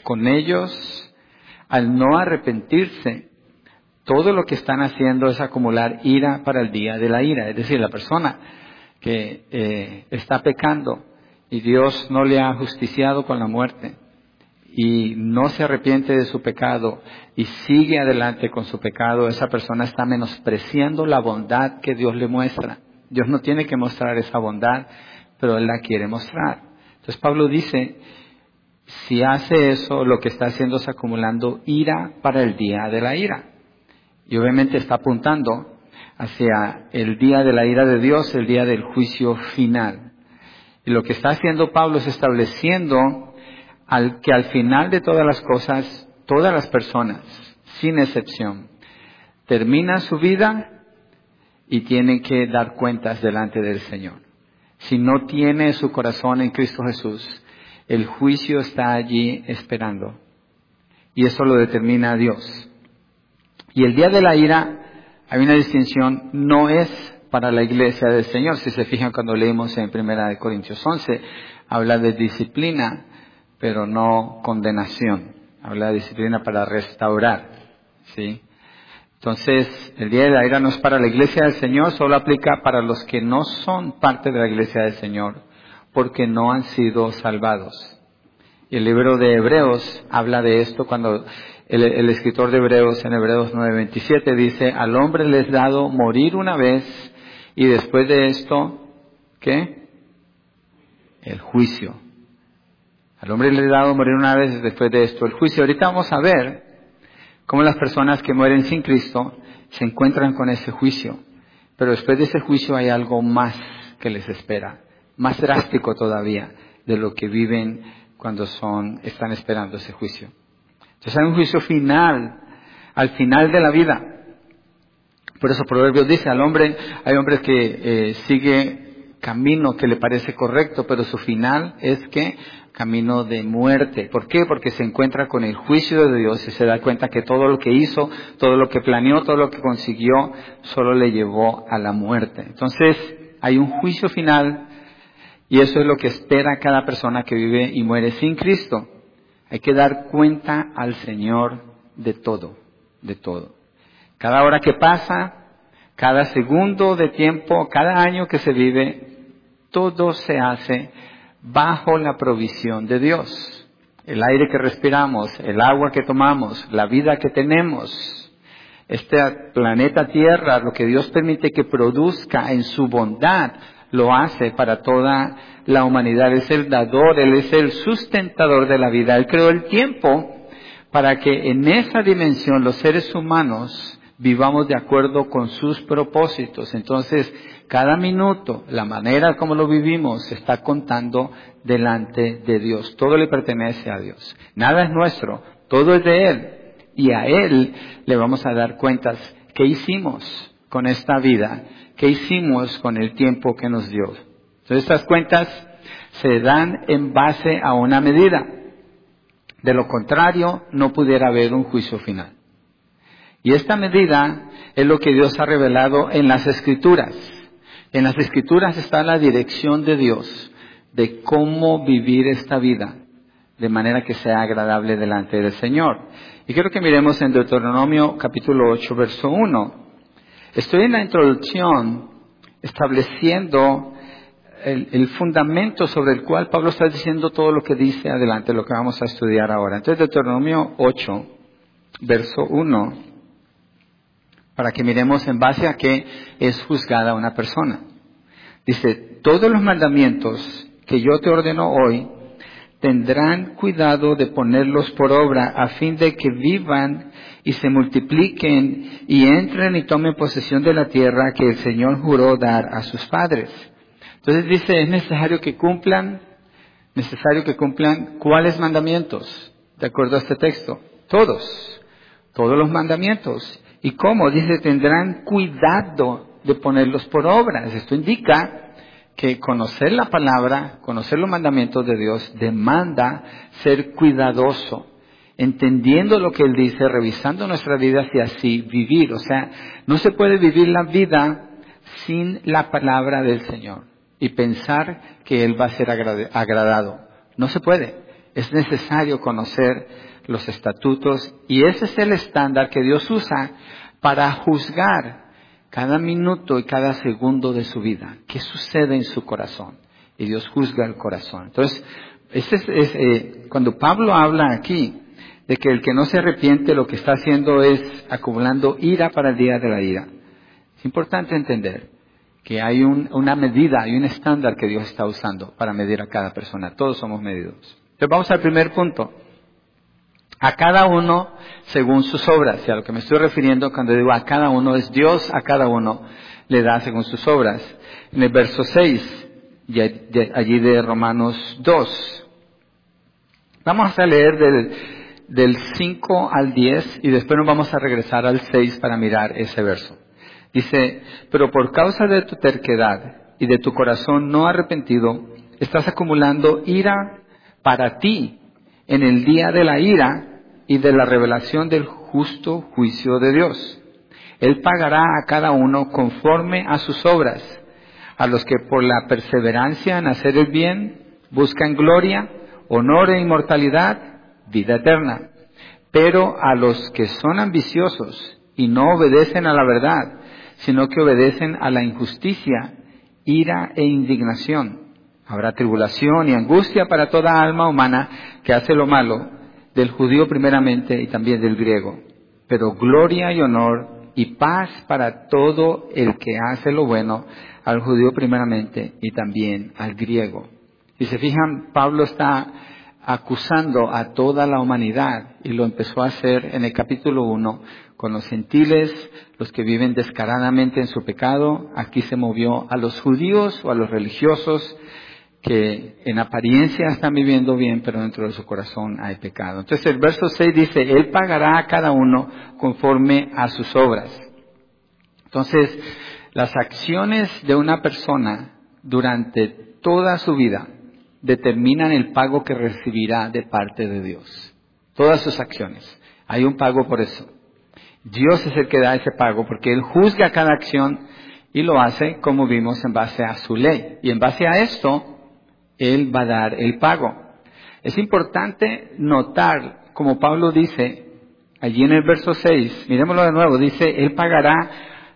con ellos, al no arrepentirse, todo lo que están haciendo es acumular ira para el día de la ira. Es decir, la persona que está pecando y Dios no le ha justiciado con la muerte y no se arrepiente de su pecado y sigue adelante con su pecado, esa persona está menospreciando la bondad que Dios le muestra. Dios no tiene que mostrar esa bondad, pero Él la quiere mostrar. Entonces Pablo dice, si hace eso, lo que está haciendo es acumulando ira para el día de la ira. Y obviamente está apuntando hacia el día de la ira de Dios, el día del juicio final. Y lo que está haciendo Pablo es estableciendo que al final de todas las cosas, todas las personas, sin excepción, terminan su vida y tienen que dar cuentas delante del Señor. Si no tiene su corazón en Cristo Jesús, el juicio está allí esperando. Y eso lo determina Dios. Y el día de la ira, hay una distinción, no es para la iglesia del Señor. Si se fijan cuando leímos en 1 Corintios 11, habla de disciplina, pero no condenación. Habla de disciplina para restaurar, ¿sí? Entonces, el día de la ira no es para la iglesia del Señor, solo aplica para los que no son parte de la iglesia del Señor, porque no han sido salvados. Y el libro de Hebreos habla de esto cuando el escritor de Hebreos en Hebreos 9:27 dice, al hombre le es dado morir una vez y después de esto, ¿qué? El juicio. Al hombre le es dado morir una vez y después de esto el juicio. Ahorita vamos a ver cómo las personas que mueren sin Cristo se encuentran con ese juicio. Pero después de ese juicio hay algo más que les espera, más drástico todavía de lo que viven cuando están esperando ese juicio. Entonces hay un juicio final, al final de la vida. Por eso Proverbios dice, hay hombres que sigue camino que le parece correcto, pero su final es que camino de muerte. ¿Por qué? Porque se encuentra con el juicio de Dios y se da cuenta que todo lo que hizo, todo lo que planeó, todo lo que consiguió, solo le llevó a la muerte. Entonces hay un juicio final y eso es lo que espera cada persona que vive y muere sin Cristo. Hay que dar cuenta al Señor de todo, de todo. Cada hora que pasa, cada segundo de tiempo, cada año que se vive, todo se hace bajo la provisión de Dios. El aire que respiramos, el agua que tomamos, la vida que tenemos, este planeta Tierra, lo que Dios permite que produzca en su bondad, lo hace para toda la humanidad. Él es el dador, Él es el sustentador de la vida. Él creó el tiempo para que en esa dimensión los seres humanos vivamos de acuerdo con sus propósitos. Entonces, cada minuto, la manera como lo vivimos, se está contando delante de Dios. Todo le pertenece a Dios. Nada es nuestro, todo es de Él. Y a Él le vamos a dar cuentas. ¿Qué hicimos con esta vida? ¿Qué hicimos con el tiempo que nos dio? Entonces, estas cuentas se dan en base a una medida. De lo contrario, no pudiera haber un juicio final. Y esta medida es lo que Dios ha revelado en las Escrituras. En las Escrituras está la dirección de Dios de cómo vivir esta vida de manera que sea agradable delante del Señor. Y quiero que miremos en Deuteronomio capítulo 8, verso 1. Estoy en la introducción estableciendo el fundamento sobre el cual Pablo está diciendo todo lo que dice adelante, lo que vamos a estudiar ahora. Entonces, Deuteronomio 8, verso 1, para que miremos en base a qué es juzgada una persona. Dice, todos los mandamientos que yo te ordeno hoy, tendrán cuidado de ponerlos por obra a fin de que vivan y se multipliquen y entren y tomen posesión de la tierra que el Señor juró dar a sus padres. Entonces dice, es necesario que cumplan ¿cuáles mandamientos? De acuerdo a este texto, todos los mandamientos. ¿Y cómo? Dice, tendrán cuidado de ponerlos por obra. Esto indica que conocer la palabra, conocer los mandamientos de Dios, demanda ser cuidadoso, entendiendo lo que Él dice, revisando nuestras vidas y así vivir. O sea, no se puede vivir la vida sin la palabra del Señor y pensar que Él va a ser agradado. No se puede. Es necesario conocer los estatutos y ese es el estándar que Dios usa para juzgar cada minuto y cada segundo de su vida. ¿Qué sucede en su corazón? Y Dios juzga el corazón. Entonces, cuando Pablo habla aquí de que el que no se arrepiente lo que está haciendo es acumulando ira para el día de la ira. Es importante entender que hay una medida, hay un estándar que Dios está usando para medir a cada persona. Todos somos medidos. Entonces vamos al primer punto. A cada uno según sus obras. Y a lo que me estoy refiriendo cuando digo a cada uno es Dios a cada uno le da según sus obras. En el verso 6, allí de Romanos 2. Vamos a leer del 5 al 10 y después nos vamos a regresar al 6 para mirar ese verso. Dice, pero por causa de tu terquedad y de tu corazón no arrepentido, estás acumulando ira para ti en el día de la ira y de la revelación del justo juicio de Dios. Él pagará a cada uno conforme a sus obras, a los que por la perseverancia en hacer el bien buscan gloria, honor e inmortalidad, vida eterna. Pero a los que son ambiciosos y no obedecen a la verdad, sino que obedecen a la injusticia, ira e indignación. Habrá tribulación y angustia para toda alma humana que hace lo malo, del judío primeramente y también del griego. Pero gloria y honor y paz para todo el que hace lo bueno, al judío primeramente y también al griego. Si se fijan, Pablo está acusando a toda la humanidad y lo empezó a hacer en el capítulo 1 con los gentiles, los que viven descaradamente en su pecado. Aquí se movió a los judíos o a los religiosos que en apariencia están viviendo bien, pero dentro de su corazón hay pecado. Entonces el verso 6 dice, Él pagará a cada uno conforme a sus obras. Entonces, las acciones de una persona durante toda su vida determinan el pago que recibirá de parte de Dios. Todas sus acciones. Hay un pago por eso. Dios es el que da ese pago porque Él juzga cada acción y lo hace, como vimos, en base a su ley. Y en base a esto, Él va a dar el pago. Es importante notar, como Pablo dice, allí en el verso 6, miremoslo de nuevo, dice, Él pagará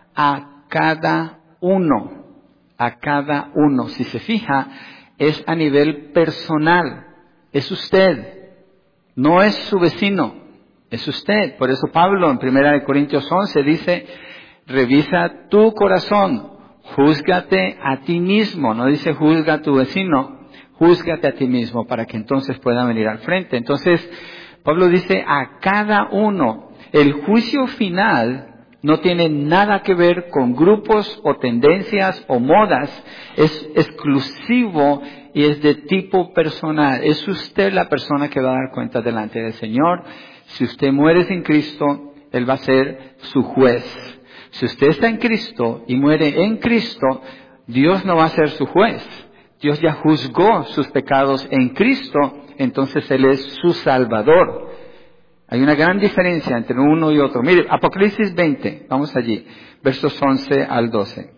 a cada uno, a cada uno. Si se fija, es a nivel personal, es usted, no es su vecino, es usted. Por eso Pablo en 1 Corintios 11 dice, revisa tu corazón, júzgate a ti mismo, no dice juzga a tu vecino, júzgate a ti mismo para que entonces pueda venir al frente. Entonces, Pablo dice a cada uno, el juicio final no tiene nada que ver con grupos o tendencias o modas, es exclusivo y es de tipo personal. Es usted la persona que va a dar cuenta delante del Señor. Si usted muere sin Cristo, Él va a ser su juez. Si usted está en Cristo y muere en Cristo, Dios no va a ser su juez. Dios ya juzgó sus pecados en Cristo, entonces Él es su Salvador. Hay una gran diferencia entre uno y otro. Mire, Apocalipsis 20, vamos allí, versos 11 al 12.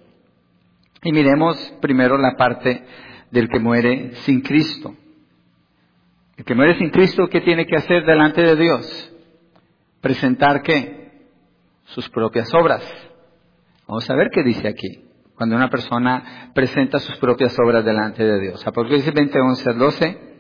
Y miremos primero la parte del que muere sin Cristo. El que muere sin Cristo, ¿qué tiene que hacer delante de Dios? Presentar ¿qué? Sus propias obras. Vamos a ver qué dice aquí, cuando una persona presenta sus propias obras delante de Dios. Apocalipsis 20, 11 al 12.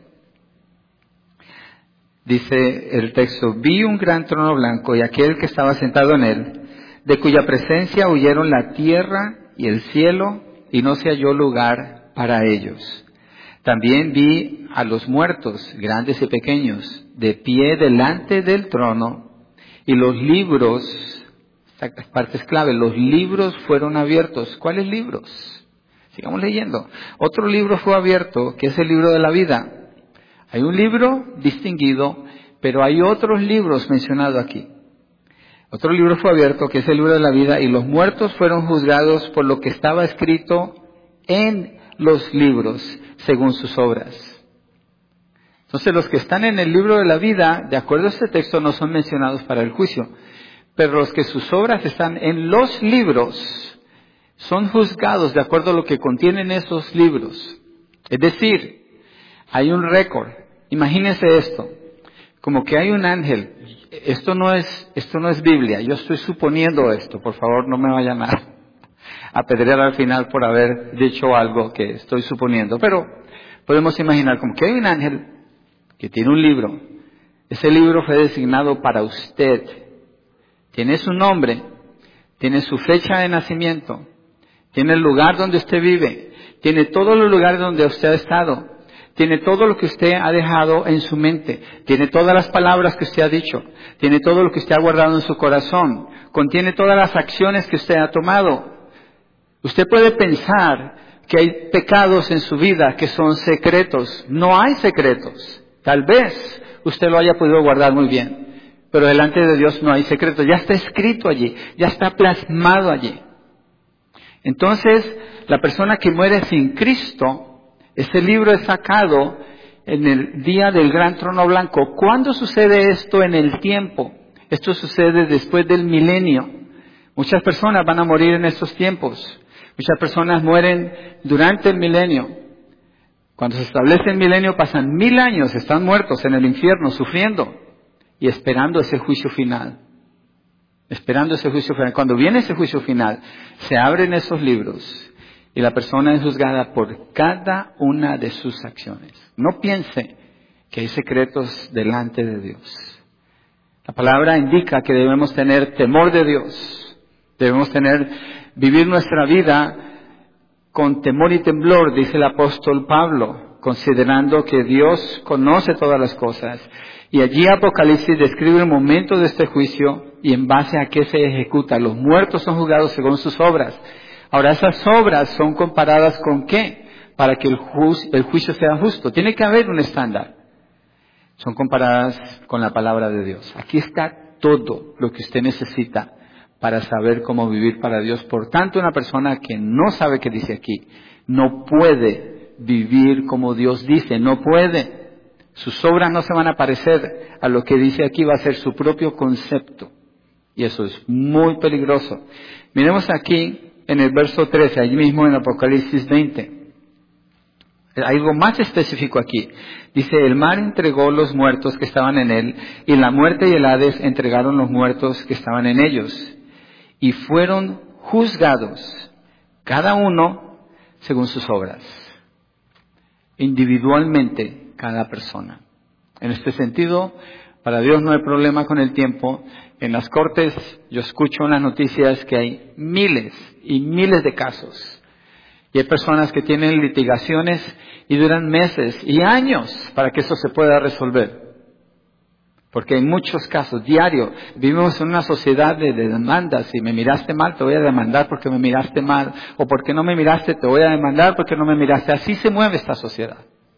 Dice el texto, vi un gran trono blanco y aquel que estaba sentado en él, de cuya presencia huyeron la tierra y el cielo, y no se halló lugar para ellos. También vi a los muertos, grandes y pequeños, de pie delante del trono, y los libros, esta parte es clave, los libros fueron abiertos. ¿Cuáles libros? Sigamos leyendo. Otro libro fue abierto, que es el libro de la vida. Hay un libro distinguido, pero hay otros libros mencionados aquí. Otro libro fue abierto, que es el libro de la vida, y los muertos fueron juzgados por lo que estaba escrito en los libros, según sus obras. Entonces, los que están en el libro de la vida, de acuerdo a este texto, no son mencionados para el juicio. Pero los que sus obras están en los libros, son juzgados de acuerdo a lo que contienen esos libros. Es decir, hay un récord Imagínese esto, como que hay un ángel. Esto no es Biblia, yo estoy suponiendo esto, por favor no me vayan a apedrear al final por haber dicho algo que estoy suponiendo, pero podemos imaginar como que hay un ángel que tiene un libro. Ese libro fue designado para usted, tiene su nombre, tiene su fecha de nacimiento, tiene el lugar donde usted vive, tiene todos los lugares donde usted ha estado, tiene todo lo que usted ha dejado en su mente, tiene todas las palabras que usted ha dicho, tiene todo lo que usted ha guardado en su corazón, contiene todas las acciones que usted ha tomado. Usted puede pensar que hay pecados en su vida que son secretos. No hay secretos. Tal vez usted lo haya podido guardar muy bien, pero delante de Dios no hay secretos. Ya está escrito allí, ya está plasmado allí. Entonces, la persona que muere sin Cristo, ese libro es sacado en el día del gran trono blanco. ¿Cuándo sucede esto en el tiempo? Esto sucede después del milenio. Muchas personas van a morir en estos tiempos. Muchas personas mueren durante el milenio. Cuando se establece el milenio pasan 1000 años, están muertos en el infierno, sufriendo y esperando ese juicio final. Esperando ese juicio final. Cuando viene ese juicio final, se abren esos libros y la persona es juzgada por cada una de sus acciones. No piense que hay secretos delante de Dios. La palabra indica que debemos tener temor de Dios. Debemos vivir nuestra vida con temor y temblor, dice el apóstol Pablo, considerando que Dios conoce todas las cosas. Y allí Apocalipsis describe el momento de este juicio y en base a qué se ejecuta. Los muertos son juzgados según sus obras. Ahora, esas obras son comparadas con ¿qué? Para que el juicio sea justo. Tiene que haber un estándar. Son comparadas con la palabra de Dios. Aquí está todo lo que usted necesita para saber cómo vivir para Dios. Por tanto, una persona que no sabe qué dice aquí, no puede vivir como Dios dice, no puede. Sus obras no se van a parecer a lo que dice aquí, va a ser su propio concepto. Y eso es muy peligroso. Miremos aquí en el verso 13, allí mismo en Apocalipsis 20. Hay algo más específico aquí. Dice, el mar entregó los muertos que estaban en él, y la muerte y el Hades entregaron los muertos que estaban en ellos. Y fueron juzgados, cada uno según sus obras. Individualmente, cada persona. En este sentido, para Dios no hay problema con el tiempo. En las cortes, yo escucho en las noticias que hay miles y miles de casos. Y hay personas que tienen litigaciones y duran meses y años para que eso se pueda resolver. Porque hay muchos casos, diario. Vivimos en una sociedad de demandas. Si me miraste mal, te voy a demandar porque me miraste mal. O porque no me miraste, te voy a demandar porque no me miraste. Así se mueve esta sociedad.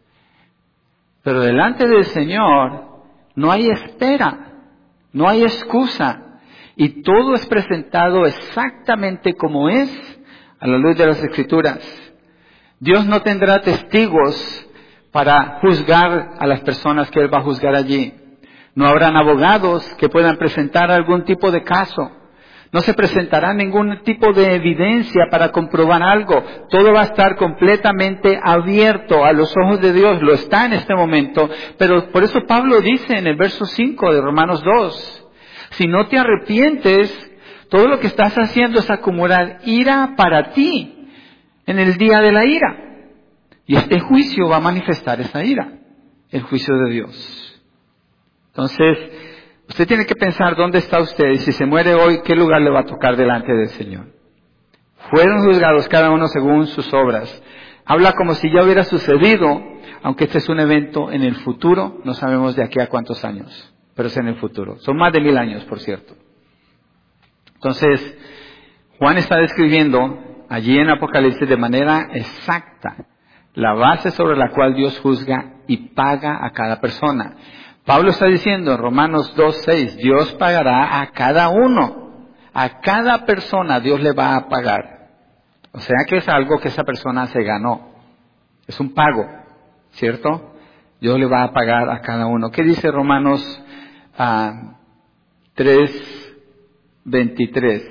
Pero delante del Señor no hay espera, no hay excusa. Y todo es presentado exactamente como es a la luz de las Escrituras. Dios no tendrá testigos para juzgar a las personas que Él va a juzgar allí. No habrán abogados que puedan presentar algún tipo de caso. No se presentará ningún tipo de evidencia para comprobar algo. Todo va a estar completamente abierto a los ojos de Dios. Lo está en este momento. Pero por eso Pablo dice en el verso 5 de Romanos 2, si no te arrepientes, todo lo que estás haciendo es acumular ira para ti en el día de la ira. Y este juicio va a manifestar esa ira, el juicio de Dios. Entonces, usted tiene que pensar dónde está usted y si se muere hoy, ¿qué lugar le va a tocar delante del Señor? Fueron juzgados cada uno según sus obras. Habla como si ya hubiera sucedido, aunque este es un evento en el futuro, no sabemos de aquí a cuántos años, pero es en el futuro. Son más de 1000 años, por cierto. Entonces, Juan está describiendo allí en Apocalipsis de manera exacta la base sobre la cual Dios juzga y paga a cada persona. Pablo está diciendo en Romanos 2:6, Dios pagará a cada uno, a cada persona Dios le va a pagar. O sea que es algo que esa persona se ganó, es un pago, ¿cierto? Dios le va a pagar a cada uno. ¿Qué dice Romanos 3:23?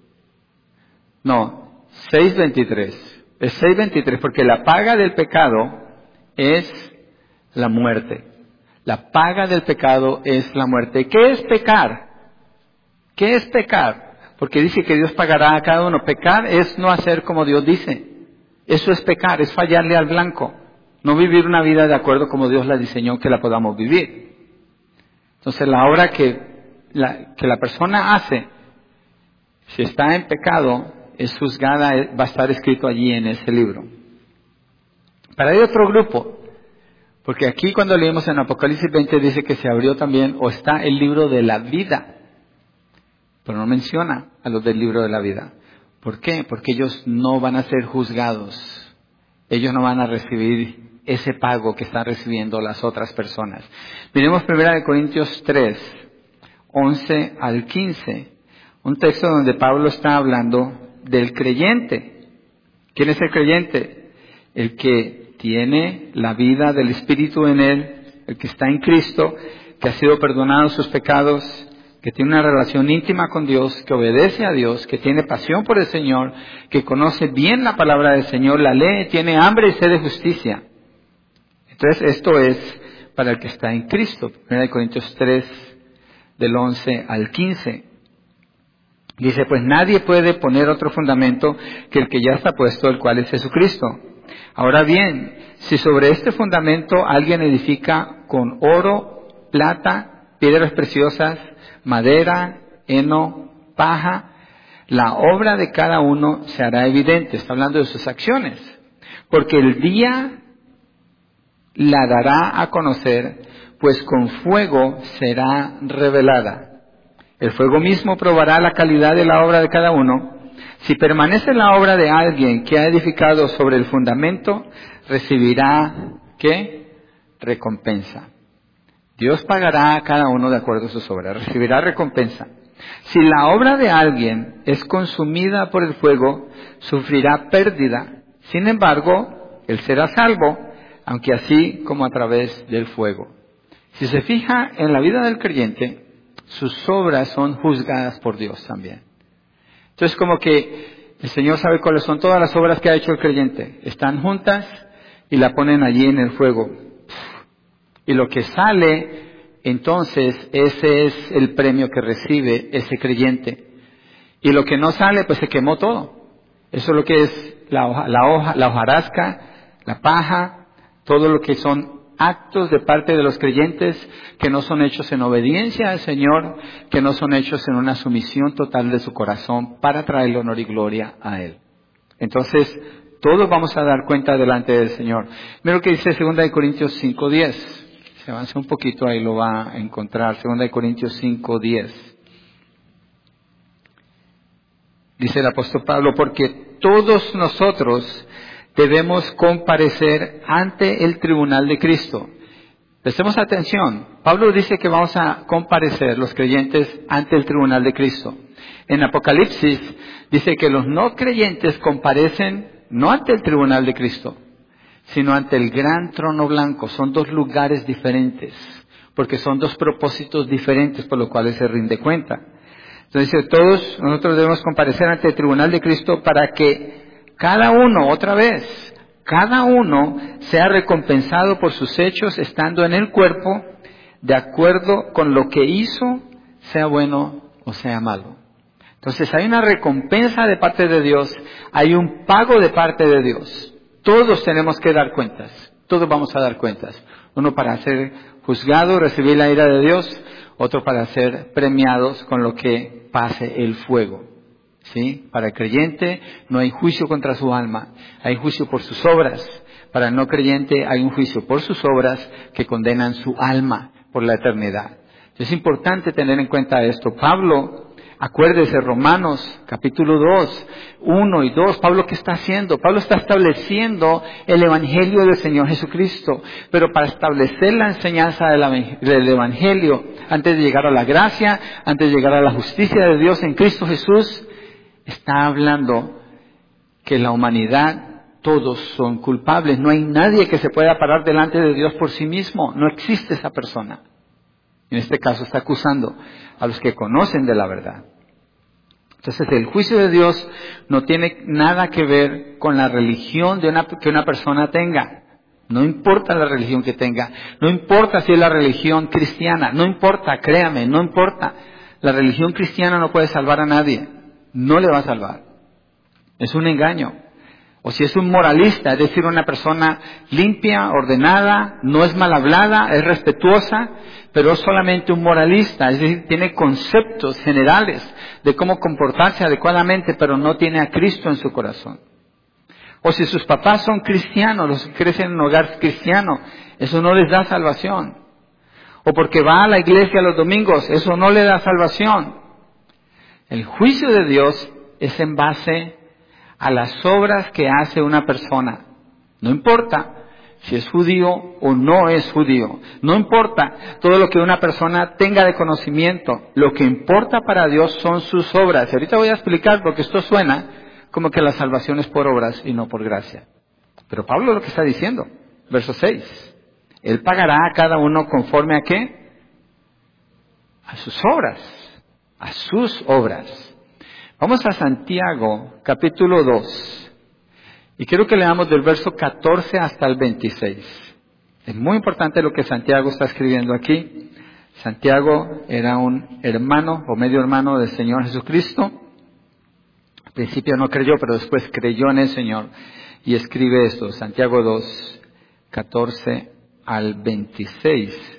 No, 6:23. Es 6:23 porque la paga del pecado es la muerte. La paga del pecado es la muerte. ¿Qué es pecar? ¿Qué es pecar? Porque dice que Dios pagará a cada uno. Pecar es no hacer como Dios dice. Eso es pecar, es fallarle al blanco. No vivir una vida de acuerdo como Dios la diseñó que la podamos vivir. Entonces la obra que la persona hace, si está en pecado, es juzgada, va a estar escrito allí en ese libro. Pero hay otro grupo, porque aquí cuando leemos en Apocalipsis 20 dice que se abrió también, o está el libro de la vida, pero no menciona a los del libro de la vida. ¿Por qué? Porque ellos no van a ser juzgados, ellos no van a recibir ese pago que están recibiendo las otras personas. Miremos 1 Corintios 3, 11 al 15, un texto donde Pablo está hablando del creyente. ¿Quién es el creyente? El que tiene la vida del Espíritu en él, el que está en Cristo, que ha sido perdonado sus pecados, que tiene una relación íntima con Dios, que obedece a Dios, que tiene pasión por el Señor, que conoce bien la palabra del Señor, la lee, tiene hambre y sed de justicia. Entonces esto es para el que está en Cristo. 1 Corintios 3, del 11 al 15. Dice, pues nadie puede poner otro fundamento que el que ya está puesto, el cual es Jesucristo. Ahora bien, si sobre este fundamento alguien edifica con oro, plata, piedras preciosas, madera, heno, paja, la obra de cada uno se hará evidente. Está hablando de sus acciones. Porque el día la dará a conocer, pues con fuego será revelada. El fuego mismo probará la calidad de la obra de cada uno. Si permanece la obra de alguien que ha edificado sobre el fundamento, recibirá, ¿qué? Recompensa. Dios pagará a cada uno de acuerdo a sus obras, recibirá recompensa. Si la obra de alguien es consumida por el fuego, sufrirá pérdida. Sin embargo, él será salvo, aunque así como a través del fuego. Si se fija en la vida del creyente, sus obras son juzgadas por Dios también. Entonces como que el Señor sabe cuáles son todas las obras que ha hecho el creyente. Están juntas y la ponen allí en el fuego. Y lo que sale, entonces ese es el premio que recibe ese creyente. Y lo que no sale, pues se quemó todo. Eso es lo que es la hojarasca, la paja, todo lo que son actos de parte de los creyentes que no son hechos en obediencia al Señor, que no son hechos en una sumisión total de su corazón para traerle honor y gloria a Él. Entonces, todos vamos a dar cuenta delante del Señor. Mira lo que dice 2 Corintios 5:10. Se avanza un poquito, ahí lo va a encontrar. 2 Corintios 5:10. Dice el apóstol Pablo, porque todos nosotros debemos comparecer ante el tribunal de Cristo. Prestemos atención. Pablo dice que vamos a comparecer los creyentes ante el tribunal de Cristo. En Apocalipsis dice que los no creyentes comparecen no ante el tribunal de Cristo, sino ante el gran trono blanco. Son dos lugares diferentes, porque son dos propósitos diferentes por los cuales se rinde cuenta. Entonces dice, todos nosotros debemos comparecer ante el tribunal de Cristo para que cada uno, otra vez, cada uno sea recompensado por sus hechos estando en el cuerpo, de acuerdo con lo que hizo, sea bueno o sea malo. Entonces hay una recompensa de parte de Dios, hay un pago de parte de Dios. Todos tenemos que dar cuentas, todos vamos a dar cuentas. Uno para ser juzgado, recibir la ira de Dios, otro para ser premiados con lo que pase el fuego. ¿Sí? Para el creyente no hay juicio contra su alma, hay juicio por sus obras. Para el no creyente hay un juicio por sus obras que condenan su alma por la eternidad. Es importante tener en cuenta esto. Pablo, acuérdese, Romanos capítulo 2, 1 y 2, Pablo, ¿qué está haciendo? Pablo está estableciendo el Evangelio del Señor Jesucristo, pero para establecer la enseñanza del Evangelio, antes de llegar a la gracia, antes de llegar a la justicia de Dios en Cristo Jesús, está hablando que la humanidad, todos son culpables. No hay nadie que se pueda parar delante de Dios por sí mismo. No existe esa persona. En este caso está acusando a los que conocen de la verdad. Entonces el juicio de Dios no tiene nada que ver con la religión que una persona tenga. No importa la religión que tenga, no importa si es la religión cristiana, no importa, créame, no importa. La religión cristiana no puede salvar a nadie, no le va a salvar. Es un engaño. O si es un moralista, es decir, una persona limpia, ordenada, no es mal hablada, es respetuosa, pero es solamente un moralista, es decir, tiene conceptos generales de cómo comportarse adecuadamente, pero no tiene a Cristo en su corazón. O si sus papás son cristianos, los que crecen en un hogar cristiano, eso no les da salvación. O porque va a la iglesia los domingos, eso no le da salvación. El juicio de Dios es en base a las obras que hace una persona. No importa si es judío o no es judío. No importa todo lo que una persona tenga de conocimiento. Lo que importa para Dios son sus obras. Y ahorita voy a explicar porque esto suena como que la salvación es por obras y no por gracia. Pero Pablo lo que está diciendo, verso 6. Él pagará a cada uno conforme a ¿qué? A sus obras. A sus obras. Vamos a Santiago, capítulo 2. Y quiero que leamos del verso 14 hasta el 26. Es muy importante lo que Santiago está escribiendo aquí. Santiago era un hermano o medio hermano del Señor Jesucristo. Al principio no creyó, pero después creyó en el Señor. Y escribe esto, Santiago 2, 14 al 26.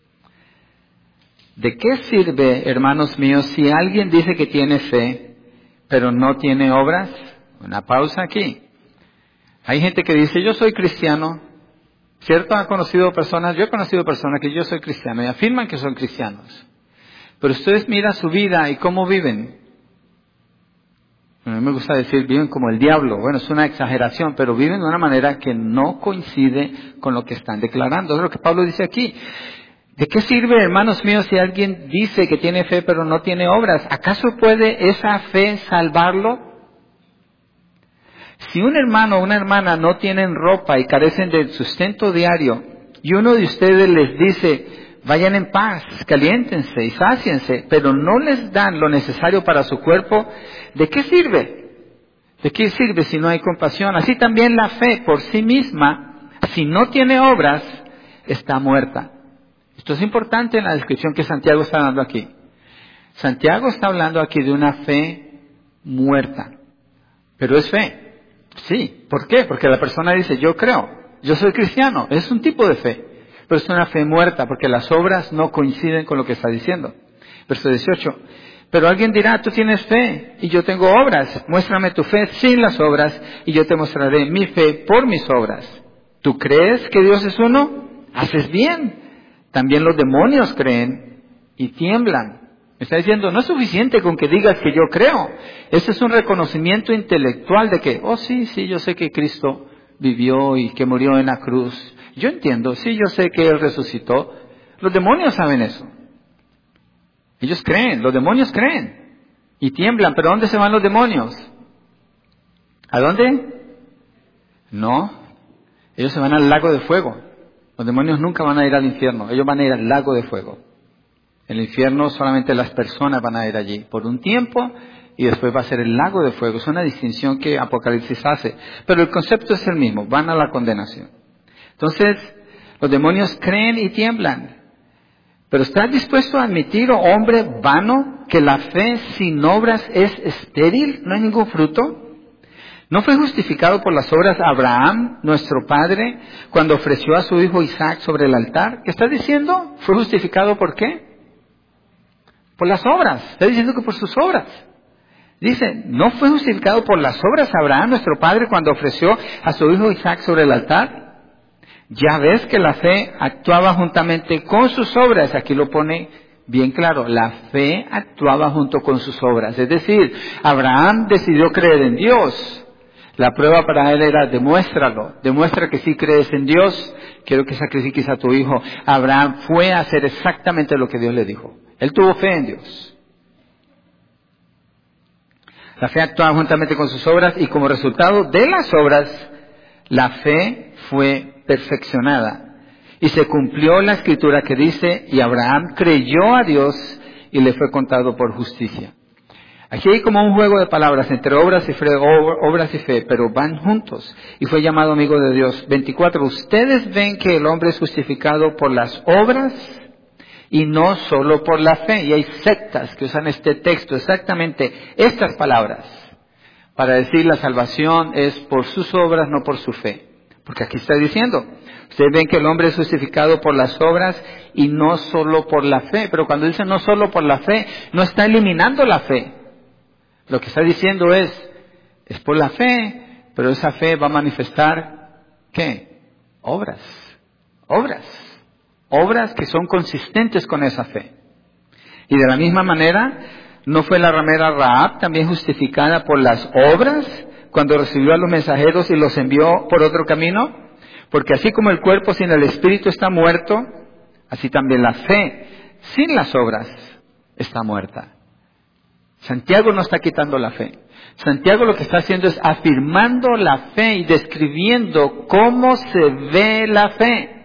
¿De qué sirve, hermanos míos, si alguien dice que tiene fe, pero no tiene obras? Una pausa aquí. Hay gente que dice, yo soy cristiano. ¿Cierto? Yo he conocido personas que yo soy cristiano y afirman que son cristianos. Pero ustedes miran su vida y cómo viven. A mí me gusta decir, viven como el diablo. Bueno, es una exageración, pero viven de una manera que no coincide con lo que están declarando. Es lo que Pablo dice aquí. ¿De qué sirve, hermanos míos, si alguien dice que tiene fe pero no tiene obras? ¿Acaso puede esa fe salvarlo? Si un hermano o una hermana no tienen ropa y carecen del sustento diario, y uno de ustedes les dice, vayan en paz, caliéntense y sáciense, pero no les dan lo necesario para su cuerpo, ¿de qué sirve? ¿De qué sirve si no hay compasión? Así también la fe por sí misma, si no tiene obras, está muerta. Esto es importante en la descripción que Santiago está dando aquí. Santiago está hablando aquí de una fe muerta. Pero es fe. Sí. ¿Por qué? Porque la persona dice, yo creo, yo soy cristiano. Es un tipo de fe. Pero es una fe muerta porque las obras no coinciden con lo que está diciendo. Verso 18. Pero alguien dirá, tú tienes fe y yo tengo obras. Muéstrame tu fe sin las obras y yo te mostraré mi fe por mis obras. ¿Tú crees que Dios es uno? Haces bien. También los demonios creen y tiemblan. Me está diciendo, no es suficiente con que digas que yo creo. Ese es un reconocimiento intelectual de que, oh sí, yo sé que Cristo vivió y que murió en la cruz. Yo entiendo, sí, yo sé que Él resucitó. Los demonios saben eso. Ellos creen, los demonios creen y tiemblan. ¿Pero dónde se van los demonios? ¿A dónde? No, ellos se van al lago de fuego. Los demonios nunca van a ir al infierno, ellos van a ir al lago de fuego. En el infierno solamente las personas van a ir allí por un tiempo y después va a ser el lago de fuego. Es una distinción que Apocalipsis hace, pero el concepto es el mismo, van a la condenación. Entonces, los demonios creen y tiemblan. Pero ¿estás dispuesto a admitir, oh hombre vano, que la fe sin obras es estéril? ¿No hay ningún fruto? ¿No fue justificado por las obras Abraham, nuestro padre, cuando ofreció a su hijo Isaac sobre el altar? ¿Qué está diciendo? ¿Fue justificado por qué? Por las obras. Está diciendo que por sus obras. Dice, ¿no fue justificado por las obras Abraham, nuestro padre, cuando ofreció a su hijo Isaac sobre el altar? Ya ves que la fe actuaba juntamente con sus obras. Aquí lo pone bien claro, la fe actuaba junto con sus obras. Es decir, Abraham decidió creer en Dios. La prueba para él era, demuéstralo, demuestra que sí crees en Dios, quiero que sacrifiques a tu hijo. Abraham fue a hacer exactamente lo que Dios le dijo. Él tuvo fe en Dios. La fe actuaba juntamente con sus obras y como resultado de las obras, la fe fue perfeccionada. Y se cumplió la escritura que dice, y Abraham creyó a Dios y le fue contado por justicia. Aquí hay como un juego de palabras entre obras y fe, pero van juntos. Y fue llamado amigo de Dios. 24. Ustedes ven que el hombre es justificado por las obras y no solo por la fe. Y hay sectas que usan este texto, exactamente estas palabras, para decir la salvación es por sus obras, no por su fe. Porque aquí está diciendo, ustedes ven que el hombre es justificado por las obras y no solo por la fe. Pero cuando dice no solo por la fe, no está eliminando la fe. Lo que está diciendo es por la fe, pero esa fe va a manifestar, ¿qué? Obras. Obras que son consistentes con esa fe. Y de la misma manera, ¿no fue la ramera Rahab también justificada por las obras cuando recibió a los mensajeros y los envió por otro camino? Porque así como el cuerpo sin el espíritu está muerto, así también la fe sin las obras está muerta. Santiago no está quitando la fe. Santiago lo que está haciendo es afirmando la fe y describiendo cómo se ve la fe.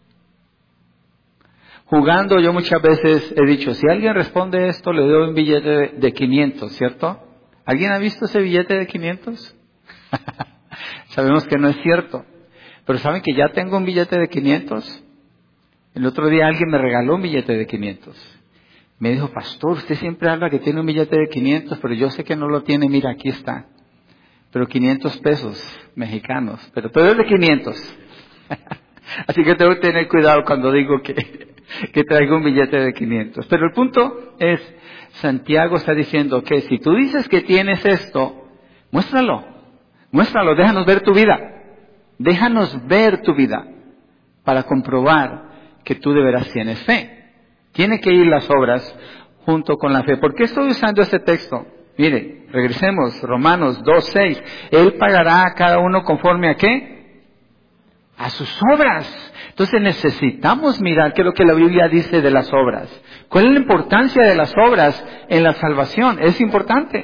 Jugando yo muchas veces he dicho, si alguien responde esto le doy un billete de 500, ¿cierto? ¿Alguien ha visto ese billete de 500? Sabemos que no es cierto. Pero ¿saben que ya tengo un billete de 500? El otro día alguien me regaló un billete de 500. Me dijo, pastor, usted siempre habla que tiene un billete de 500, pero yo sé que no lo tiene, mira, aquí está. Pero 500 pesos mexicanos, pero todo es de 500. Así que tengo que tener cuidado cuando digo que traigo un billete de 500. Pero el punto es, Santiago está diciendo que si tú dices que tienes esto, muéstralo, déjanos ver tu vida. Déjanos ver tu vida para comprobar que tú de veras tienes fe. Tiene que ir las obras junto con la fe. ¿Por qué estoy usando este texto? Mire, regresemos, Romanos 2:6. Él pagará a cada uno conforme a ¿qué? A sus obras. Entonces necesitamos mirar qué es lo que la Biblia dice de las obras. ¿Cuál es la importancia de las obras en la salvación? Es importante.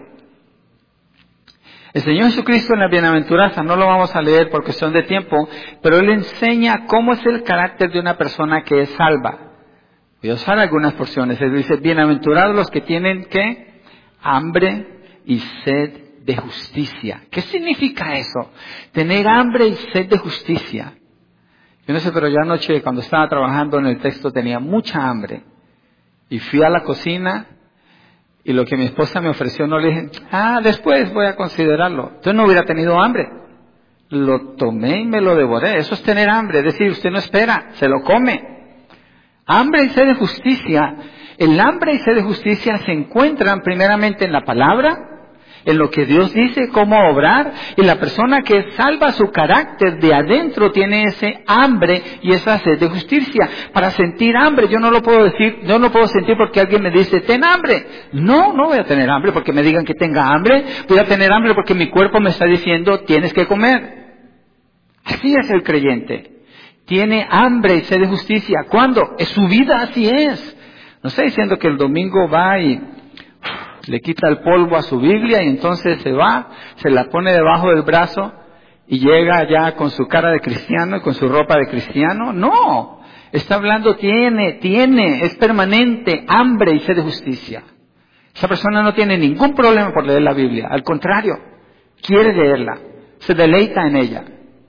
El Señor Jesucristo en la bienaventuranza, no lo vamos a leer por cuestión de tiempo, pero Él enseña cómo es el carácter de una persona que es salva. Voy a usar algunas porciones. Él dice, bienaventurados los que tienen, ¿qué? Hambre y sed de justicia. ¿Qué significa eso? Tener hambre y sed de justicia. Yo no sé, pero yo anoche cuando estaba trabajando en el texto tenía mucha hambre. Y fui a la cocina y lo que mi esposa me ofreció no le dije, después voy a considerarlo. Entonces no hubiera tenido hambre. Lo tomé y me lo devoré. Eso es tener hambre. Es decir, usted no espera, se lo come. Hambre y sed de justicia. El hambre y sed de justicia se encuentran primeramente en la palabra, en lo que Dios dice, cómo obrar, y la persona que salva su carácter de adentro tiene ese hambre y esa sed de justicia. Para sentir hambre, yo no lo puedo decir, yo no puedo sentir porque alguien me dice, ten hambre. No voy a tener hambre porque me digan que tenga hambre, voy a tener hambre porque mi cuerpo me está diciendo, tienes que comer. Así es el creyente. Tiene hambre y sed de justicia. ¿Cuándo? Es su vida, así es. No está diciendo que el domingo va y le quita el polvo a su Biblia y entonces se va, se la pone debajo del brazo y llega ya con su cara de cristiano y con su ropa de cristiano. No, está hablando, tiene, es permanente, hambre y sed de justicia. Esa persona no tiene ningún problema por leer la Biblia, al contrario, quiere leerla, se deleita en ella.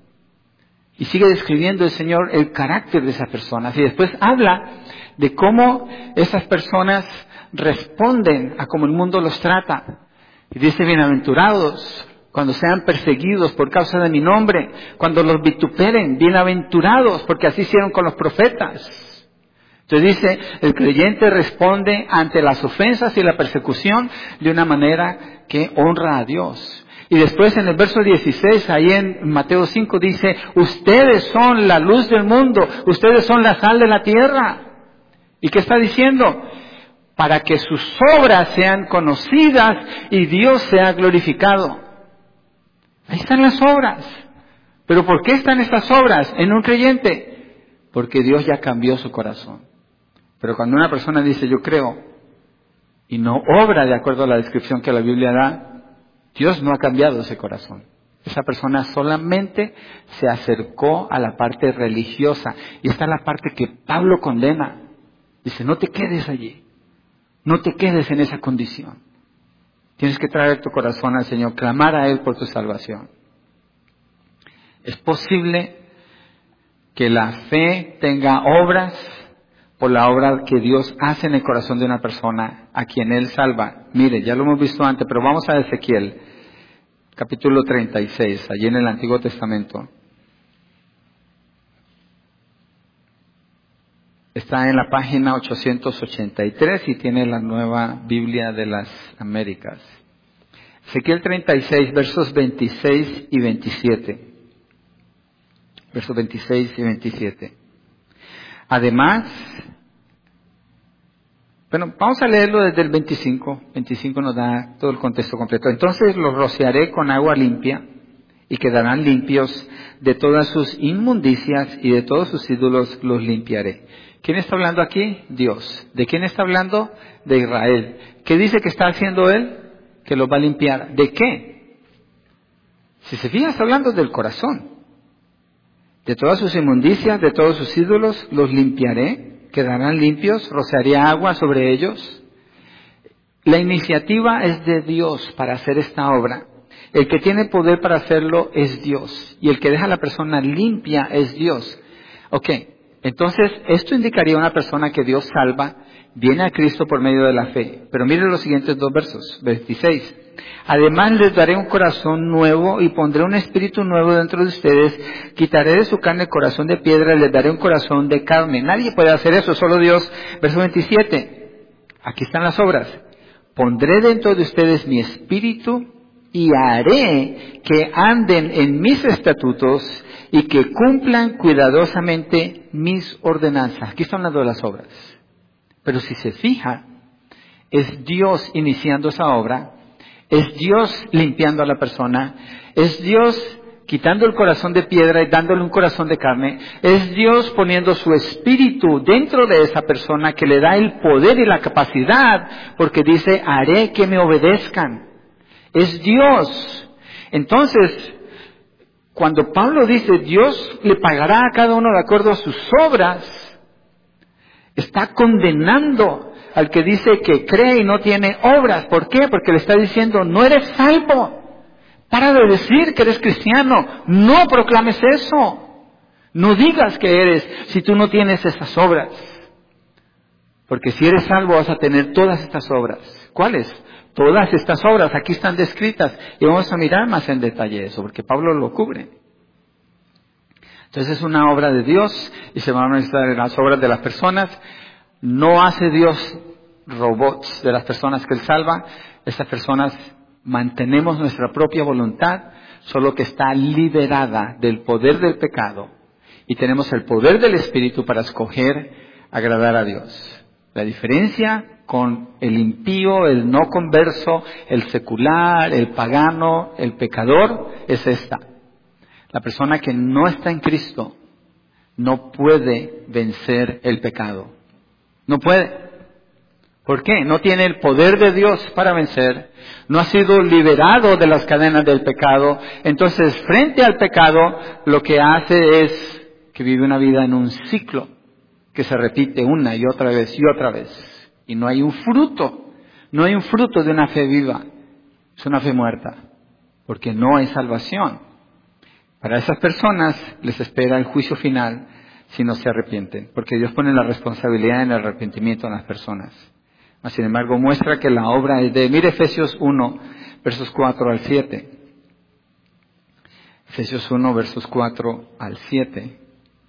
Y sigue describiendo el Señor el carácter de esas personas. Y después habla de cómo esas personas responden a cómo el mundo los trata. Y dice, bienaventurados cuando sean perseguidos por causa de mi nombre, cuando los vituperen, bienaventurados, porque así hicieron con los profetas. Entonces dice, el creyente responde ante las ofensas y la persecución de una manera que honra a Dios. Y después en el verso 16, ahí en Mateo 5 dice, ustedes son la luz del mundo, ustedes son la sal de la tierra. ¿Y qué está diciendo? Para que sus obras sean conocidas y Dios sea glorificado. Ahí están las obras. ¿Pero por qué están estas obras en un creyente? Porque Dios ya cambió su corazón. Pero cuando una persona dice yo creo y no obra de acuerdo a la descripción que la Biblia da, Dios no ha cambiado ese corazón. Esa persona solamente se acercó a la parte religiosa. Y esta es la parte que Pablo condena. Dice, no te quedes allí. No te quedes en esa condición. Tienes que traer tu corazón al Señor, clamar a Él por tu salvación. Es posible que la fe tenga obras por la obra que Dios hace en el corazón de una persona a quien Él salva. Mire, ya lo hemos visto antes, pero vamos a Ezequiel, capítulo 36, allí en el Antiguo Testamento. Está en la página 883 y tiene la Nueva Biblia de las Américas. Ezequiel 36, versos 26 y 27. Versos 26 y 27. Además, bueno, vamos a leerlo desde el 25. 25 nos da todo el contexto completo. Entonces los rociaré con agua limpia y quedarán limpios de todas sus inmundicias y de todos sus ídolos los limpiaré. ¿Quién está hablando aquí? Dios. ¿De quién está hablando? De Israel. ¿Qué dice que está haciendo Él? Que los va a limpiar. ¿De qué? Si se fijan, está hablando del corazón. De todas sus inmundicias, de todos sus ídolos, los limpiaré, quedarán limpios, rociaré agua sobre ellos. La iniciativa es de Dios para hacer esta obra. El que tiene poder para hacerlo es Dios. Y el que deja a la persona limpia es Dios. Ok, entonces esto indicaría a una persona que Dios salva, viene a Cristo por medio de la fe. Pero miren los siguientes dos versos, 26. Además les daré un corazón nuevo y pondré un espíritu nuevo dentro de ustedes. Quitaré de su carne el corazón de piedra y les daré un corazón de carne. Nadie puede hacer eso, solo Dios. Verso 27. Aquí están las obras. Pondré dentro de ustedes mi espíritu y haré que anden en mis estatutos y que cumplan cuidadosamente mis ordenanzas. Aquí están hablando de las obras. Pero si se fija, es Dios iniciando esa obra. Es Dios limpiando a la persona, es Dios quitando el corazón de piedra y dándole un corazón de carne, es Dios poniendo su espíritu dentro de esa persona que le da el poder y la capacidad, porque dice, haré que me obedezcan. Es Dios. Entonces, cuando Pablo dice, Dios le pagará a cada uno de acuerdo a sus obras, está condenando al que dice que cree y no tiene obras. ¿Por qué? Porque le está diciendo, no eres salvo. Para de decir que eres cristiano. No proclames eso. No digas que eres si tú no tienes esas obras. Porque si eres salvo vas a tener todas estas obras. ¿Cuáles? Todas estas obras aquí están descritas. Y vamos a mirar más en detalle eso, porque Pablo lo cubre. Entonces es una obra de Dios y se van a mostrar en las obras de las personas. No hace Dios robots de las personas que Él salva. Estas personas mantenemos nuestra propia voluntad, solo que está liberada del poder del pecado. Y tenemos el poder del Espíritu para escoger agradar a Dios. La diferencia con el impío, el no converso, el secular, el pagano, el pecador, es esta. La persona que no está en Cristo no puede vencer el pecado. No puede. ¿Por qué? No tiene el poder de Dios para vencer. No ha sido liberado de las cadenas del pecado. Entonces, frente al pecado, lo que hace es que vive una vida en un ciclo que se repite una y otra vez y otra vez. Y no hay un fruto. No hay un fruto de una fe viva. Es una fe muerta. Porque no hay salvación. Para esas personas les espera el juicio final si no se arrepienten, porque Dios pone la responsabilidad en el arrepentimiento en las personas. Sin embargo, muestra que la obra es de, mire Efesios 1, versos 4 al 7. Efesios 1, versos 4 al 7.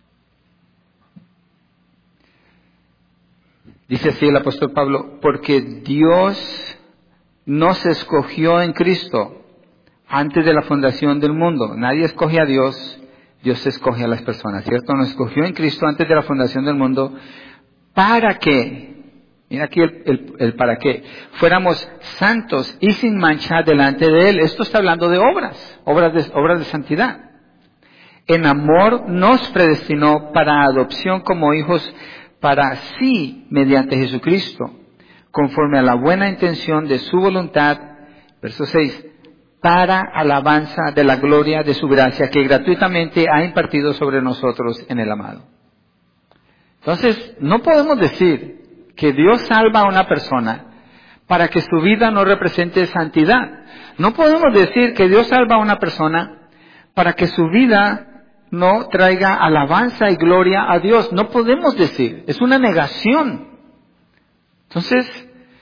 Dice así el apóstol Pablo, porque Dios nos escogió en Cristo antes de la fundación del mundo. Nadie escoge a Dios, Dios escoge a las personas, ¿cierto? Nos escogió en Cristo antes de la fundación del mundo para que, mira aquí el para qué, fuéramos santos y sin mancha delante de Él. Esto está hablando de obras de santidad. En amor nos predestinó para adopción como hijos para sí mediante Jesucristo, conforme a la buena intención de su voluntad. Verso 6. Para alabanza de la gloria de su gracia que gratuitamente ha impartido sobre nosotros en el amado. Entonces, no podemos decir que Dios salva a una persona para que su vida no represente santidad. No podemos decir que Dios salva a una persona para que su vida no traiga alabanza y gloria a Dios. No podemos decir, es una negación. Entonces,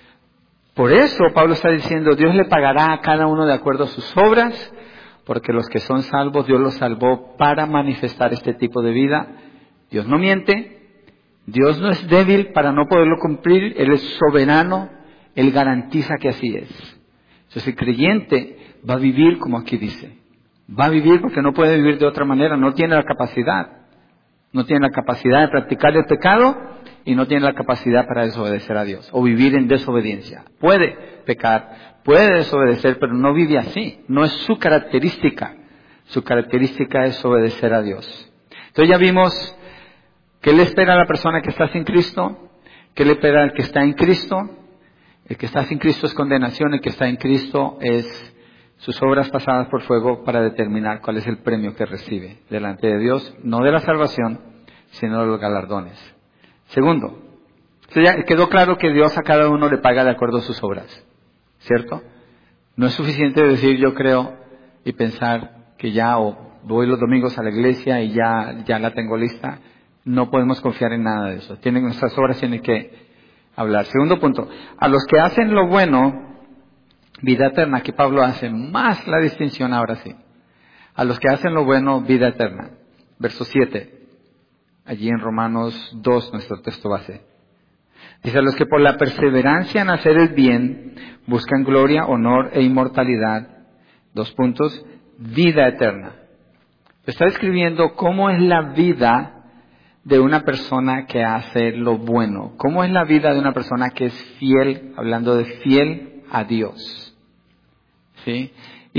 por eso Pablo está diciendo, Dios le pagará a cada uno de acuerdo a sus obras, porque los que son salvos, Dios los salvó para manifestar este tipo de vida. Dios no miente, Dios no es débil para no poderlo cumplir, Él es soberano, Él garantiza que así es. Entonces el creyente va a vivir como aquí dice. Va a vivir porque no puede vivir de otra manera, no tiene la capacidad. No tiene la capacidad de practicar el pecado y no tiene la capacidad para desobedecer a Dios o vivir en desobediencia. Puede pecar, puede desobedecer, pero no vive así. No es su característica. Su característica es obedecer a Dios. Entonces ya vimos qué le espera a la persona que está sin Cristo, qué le espera al que está en Cristo. El que está sin Cristo es condenación, el que está en Cristo es sus obras pasadas por fuego para determinar cuál es el premio que recibe delante de Dios, no de la salvación, sino de los galardones. Segundo, ya quedó claro que Dios a cada uno le paga de acuerdo a sus obras, ¿cierto? No es suficiente decir yo creo y pensar que ya o voy los domingos a la iglesia y ya la tengo lista. No podemos confiar en nada de eso. Nuestras obras tienen que hablar. Segundo punto, a los que hacen lo bueno, vida eterna, que Pablo hace más la distinción ahora sí. A los que hacen lo bueno, vida eterna. Verso 7, allí en Romanos 2, nuestro texto base. Dice, a los que por la perseverancia en hacer el bien buscan gloria, honor e inmortalidad. 2 puntos, vida eterna. Está describiendo cómo es la vida de una persona que hace lo bueno. ¿Cómo es la vida de una persona que es fiel, hablando de fiel a Dios? ¿Sí? Y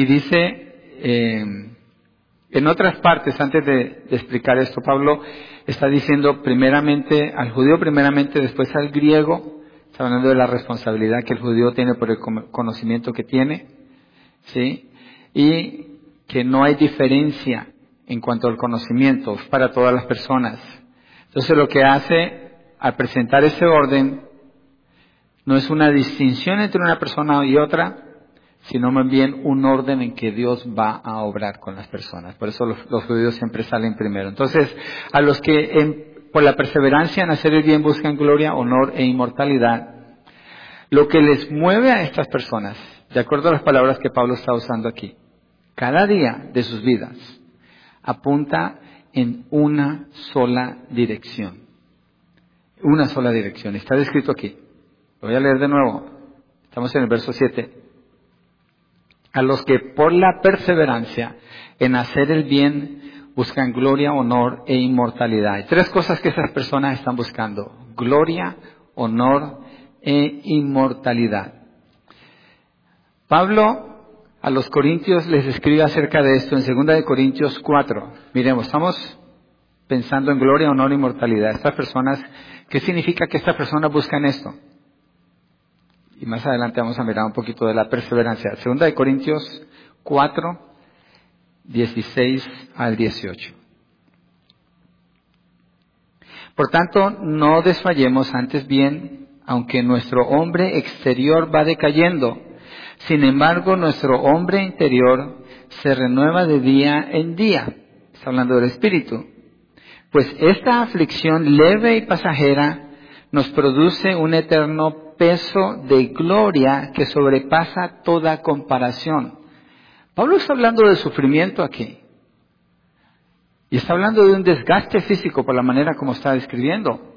dice, en otras partes, antes de explicar esto, Pablo está diciendo primeramente al judío, primeramente después al griego. Está hablando de la responsabilidad que el judío tiene por el conocimiento que tiene. ¿Sí? Y que no hay diferencia en cuanto al conocimiento para todas las personas. Entonces lo que hace al presentar ese orden no es una distinción entre una persona y otra, sino más bien un orden en que Dios va a obrar con las personas. Por eso los judíos siempre salen primero. Entonces, a los que por la perseverancia en hacer el bien buscan gloria, honor e inmortalidad, lo que les mueve a estas personas, de acuerdo a las palabras que Pablo está usando aquí, cada día de sus vidas, apunta en una sola dirección. Una sola dirección. Está descrito aquí. Lo voy a leer de nuevo. Estamos en el verso 7. A los que por la perseverancia en hacer el bien buscan gloria, honor e inmortalidad. Hay 3 cosas que esas personas están buscando. Gloria, honor e inmortalidad. Pablo a los corintios les escribe acerca de esto en 2 Corintios 4. Miremos, estamos pensando en gloria, honor e inmortalidad. Estas personas, ¿qué significa que estas personas buscan esto? Y más adelante vamos a mirar un poquito de la perseverancia. 2 Corintios 4, 16 al 18. Por tanto, no desfallemos, antes bien, aunque nuestro hombre exterior va decayendo, sin embargo, nuestro hombre interior se renueva de día en día. Está hablando del Espíritu. Pues esta aflicción leve y pasajera nos produce un eterno peso de gloria que sobrepasa toda comparación. Pablo está hablando de sufrimiento aquí. Y está hablando de un desgaste físico por la manera como está describiendo.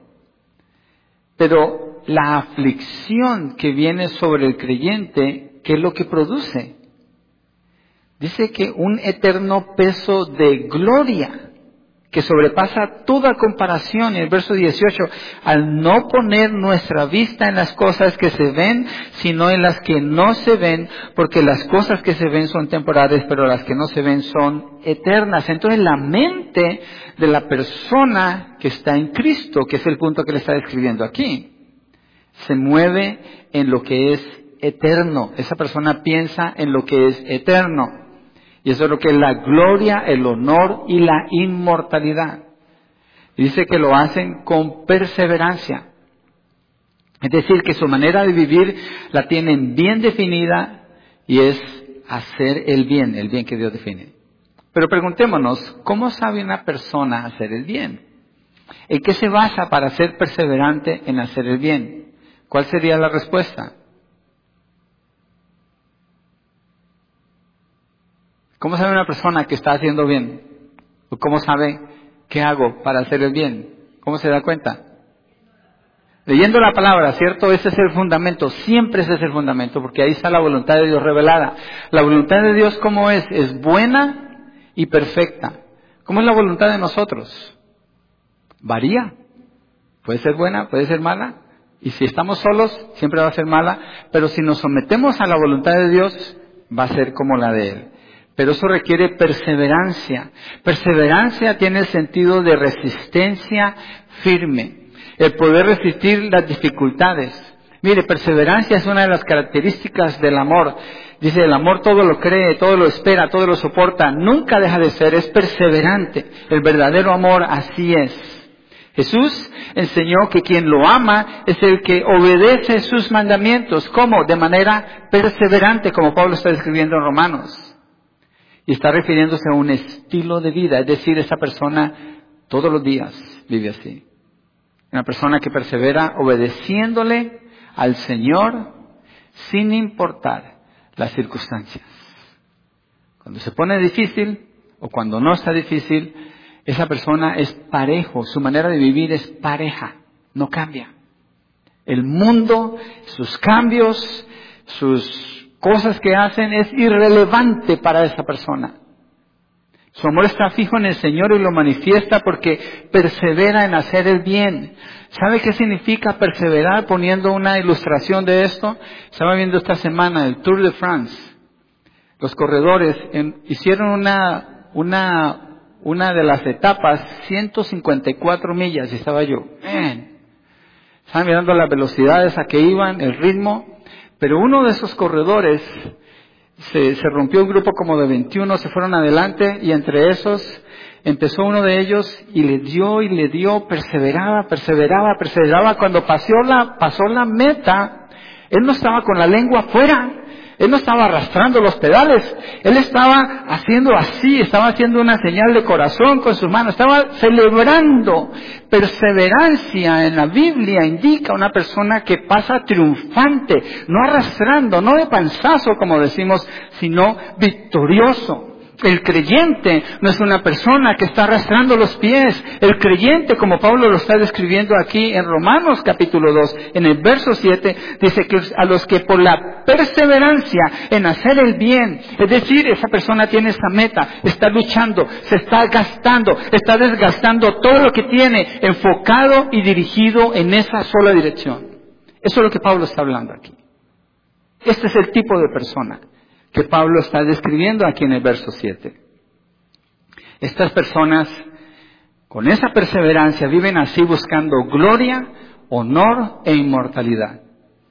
Pero la aflicción que viene sobre el creyente, ¿qué es lo que produce? Dice que un eterno peso de gloria que sobrepasa toda comparación. En el verso 18, al no poner nuestra vista en las cosas que se ven, sino en las que no se ven, porque las cosas que se ven son temporales, pero las que no se ven son eternas. Entonces la mente de la persona que está en Cristo, que es el punto que le está describiendo aquí, se mueve en lo que es eterno. Esa persona piensa en lo que es eterno. Y eso es lo que es la gloria, el honor y la inmortalidad. Y dice que lo hacen con perseverancia. Es decir, que su manera de vivir la tienen bien definida y es hacer el bien que Dios define. Pero preguntémonos, ¿cómo sabe una persona hacer el bien? ¿En qué se basa para ser perseverante en hacer el bien? ¿Cuál sería la respuesta? ¿Cómo sabe una persona que está haciendo bien? ¿O cómo sabe qué hago para hacer el bien? ¿Cómo se da cuenta? Leyendo la palabra, ¿cierto? Ese es el fundamento, siempre ese es el fundamento, porque ahí está la voluntad de Dios revelada. La voluntad de Dios, ¿cómo es? Es buena y perfecta. ¿Cómo es la voluntad de nosotros? Varía. Puede ser buena, puede ser mala. Y si estamos solos, siempre va a ser mala. Pero si nos sometemos a la voluntad de Dios, va a ser como la de Él. Pero eso requiere perseverancia. Perseverancia tiene el sentido de resistencia firme. El poder resistir las dificultades. Mire, perseverancia es una de las características del amor. Dice, el amor todo lo cree, todo lo espera, todo lo soporta. Nunca deja de ser, es perseverante. El verdadero amor así es. Jesús enseñó que quien lo ama es el que obedece sus mandamientos. ¿Cómo? De manera perseverante, como Pablo está describiendo en Romanos. Y está refiriéndose a un estilo de vida. Es decir, esa persona todos los días vive así. Una persona que persevera obedeciéndole al Señor sin importar las circunstancias. Cuando se pone difícil o cuando no está difícil, esa persona es parejo, su manera de vivir es pareja, no cambia. El mundo, sus cambios, sus cosas que hacen es irrelevante para esa persona. Su amor está fijo en el Señor y lo manifiesta porque persevera en hacer el bien. ¿Sabe qué significa perseverar? Poniendo una ilustración de esto. Estaba viendo esta semana el Tour de France. Los corredores hicieron una de las etapas, 154 millas, y estaba yo. Estaba mirando las velocidades a que iban, el ritmo. Pero uno de esos corredores se rompió un grupo como de 21, se fueron adelante y entre esos empezó uno de ellos y le dio, perseveraba. Cuando pasó la meta, él no estaba con la lengua afuera, él no estaba arrastrando los pedales, él estaba haciendo así, estaba haciendo una señal de corazón con sus manos, estaba celebrando. Perseverancia en la Biblia indica una persona que pasa triunfante, no arrastrando, no de panzazo como decimos, sino victorioso. El creyente no es una persona que está arrastrando los pies. El creyente, como Pablo lo está describiendo aquí en Romanos capítulo 2, en el verso 7, dice que a los que por la perseverancia en hacer el bien, es decir, esa persona tiene esa meta, está luchando, se está gastando, está desgastando todo lo que tiene enfocado y dirigido en esa sola dirección. Eso es lo que Pablo está hablando aquí. Este es el tipo de persona que Pablo está describiendo aquí en el verso 7. Estas personas, con esa perseverancia, viven así buscando gloria, honor e inmortalidad.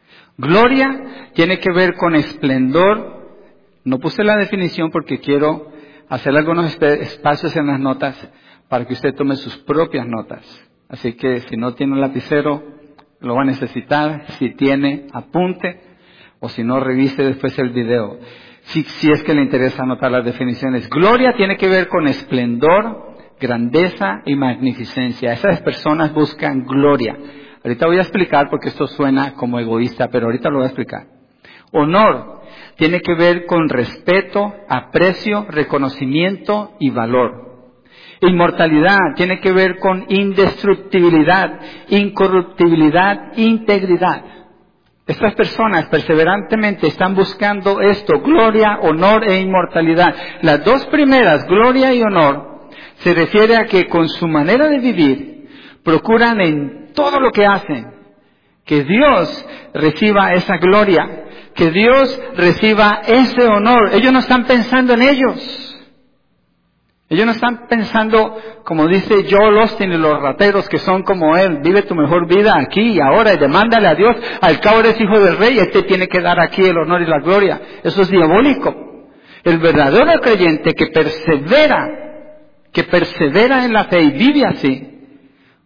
Gloria tiene que ver con esplendor. No puse la definición porque quiero hacer algunos espacios en las notas para que usted tome sus propias notas. Así que si no tiene un lapicero, lo va a necesitar. Si tiene, apunte. O si no, revise después el video. Si es que le interesa anotar las definiciones. Gloria tiene que ver con esplendor, grandeza y magnificencia. Esas personas buscan gloria. Ahorita voy a explicar porque esto suena como egoísta, pero ahorita lo voy a explicar. Honor tiene que ver con respeto, aprecio, reconocimiento y valor. Inmortalidad tiene que ver con indestructibilidad, incorruptibilidad, integridad. Estas personas perseverantemente están buscando esto, gloria, honor e inmortalidad. Las dos primeras, gloria y honor, se refiere a que con su manera de vivir, procuran en todo lo que hacen, que Dios reciba esa gloria, que Dios reciba ese honor. Ellos no están pensando en ellos. Ellos no están pensando, como dice Joel Osteen y los rateros que son como él, vive tu mejor vida aquí y ahora y demándale a Dios, al cabo eres hijo del rey, este tiene que dar aquí el honor y la gloria. Eso es diabólico. El verdadero creyente que persevera en la fe y vive así,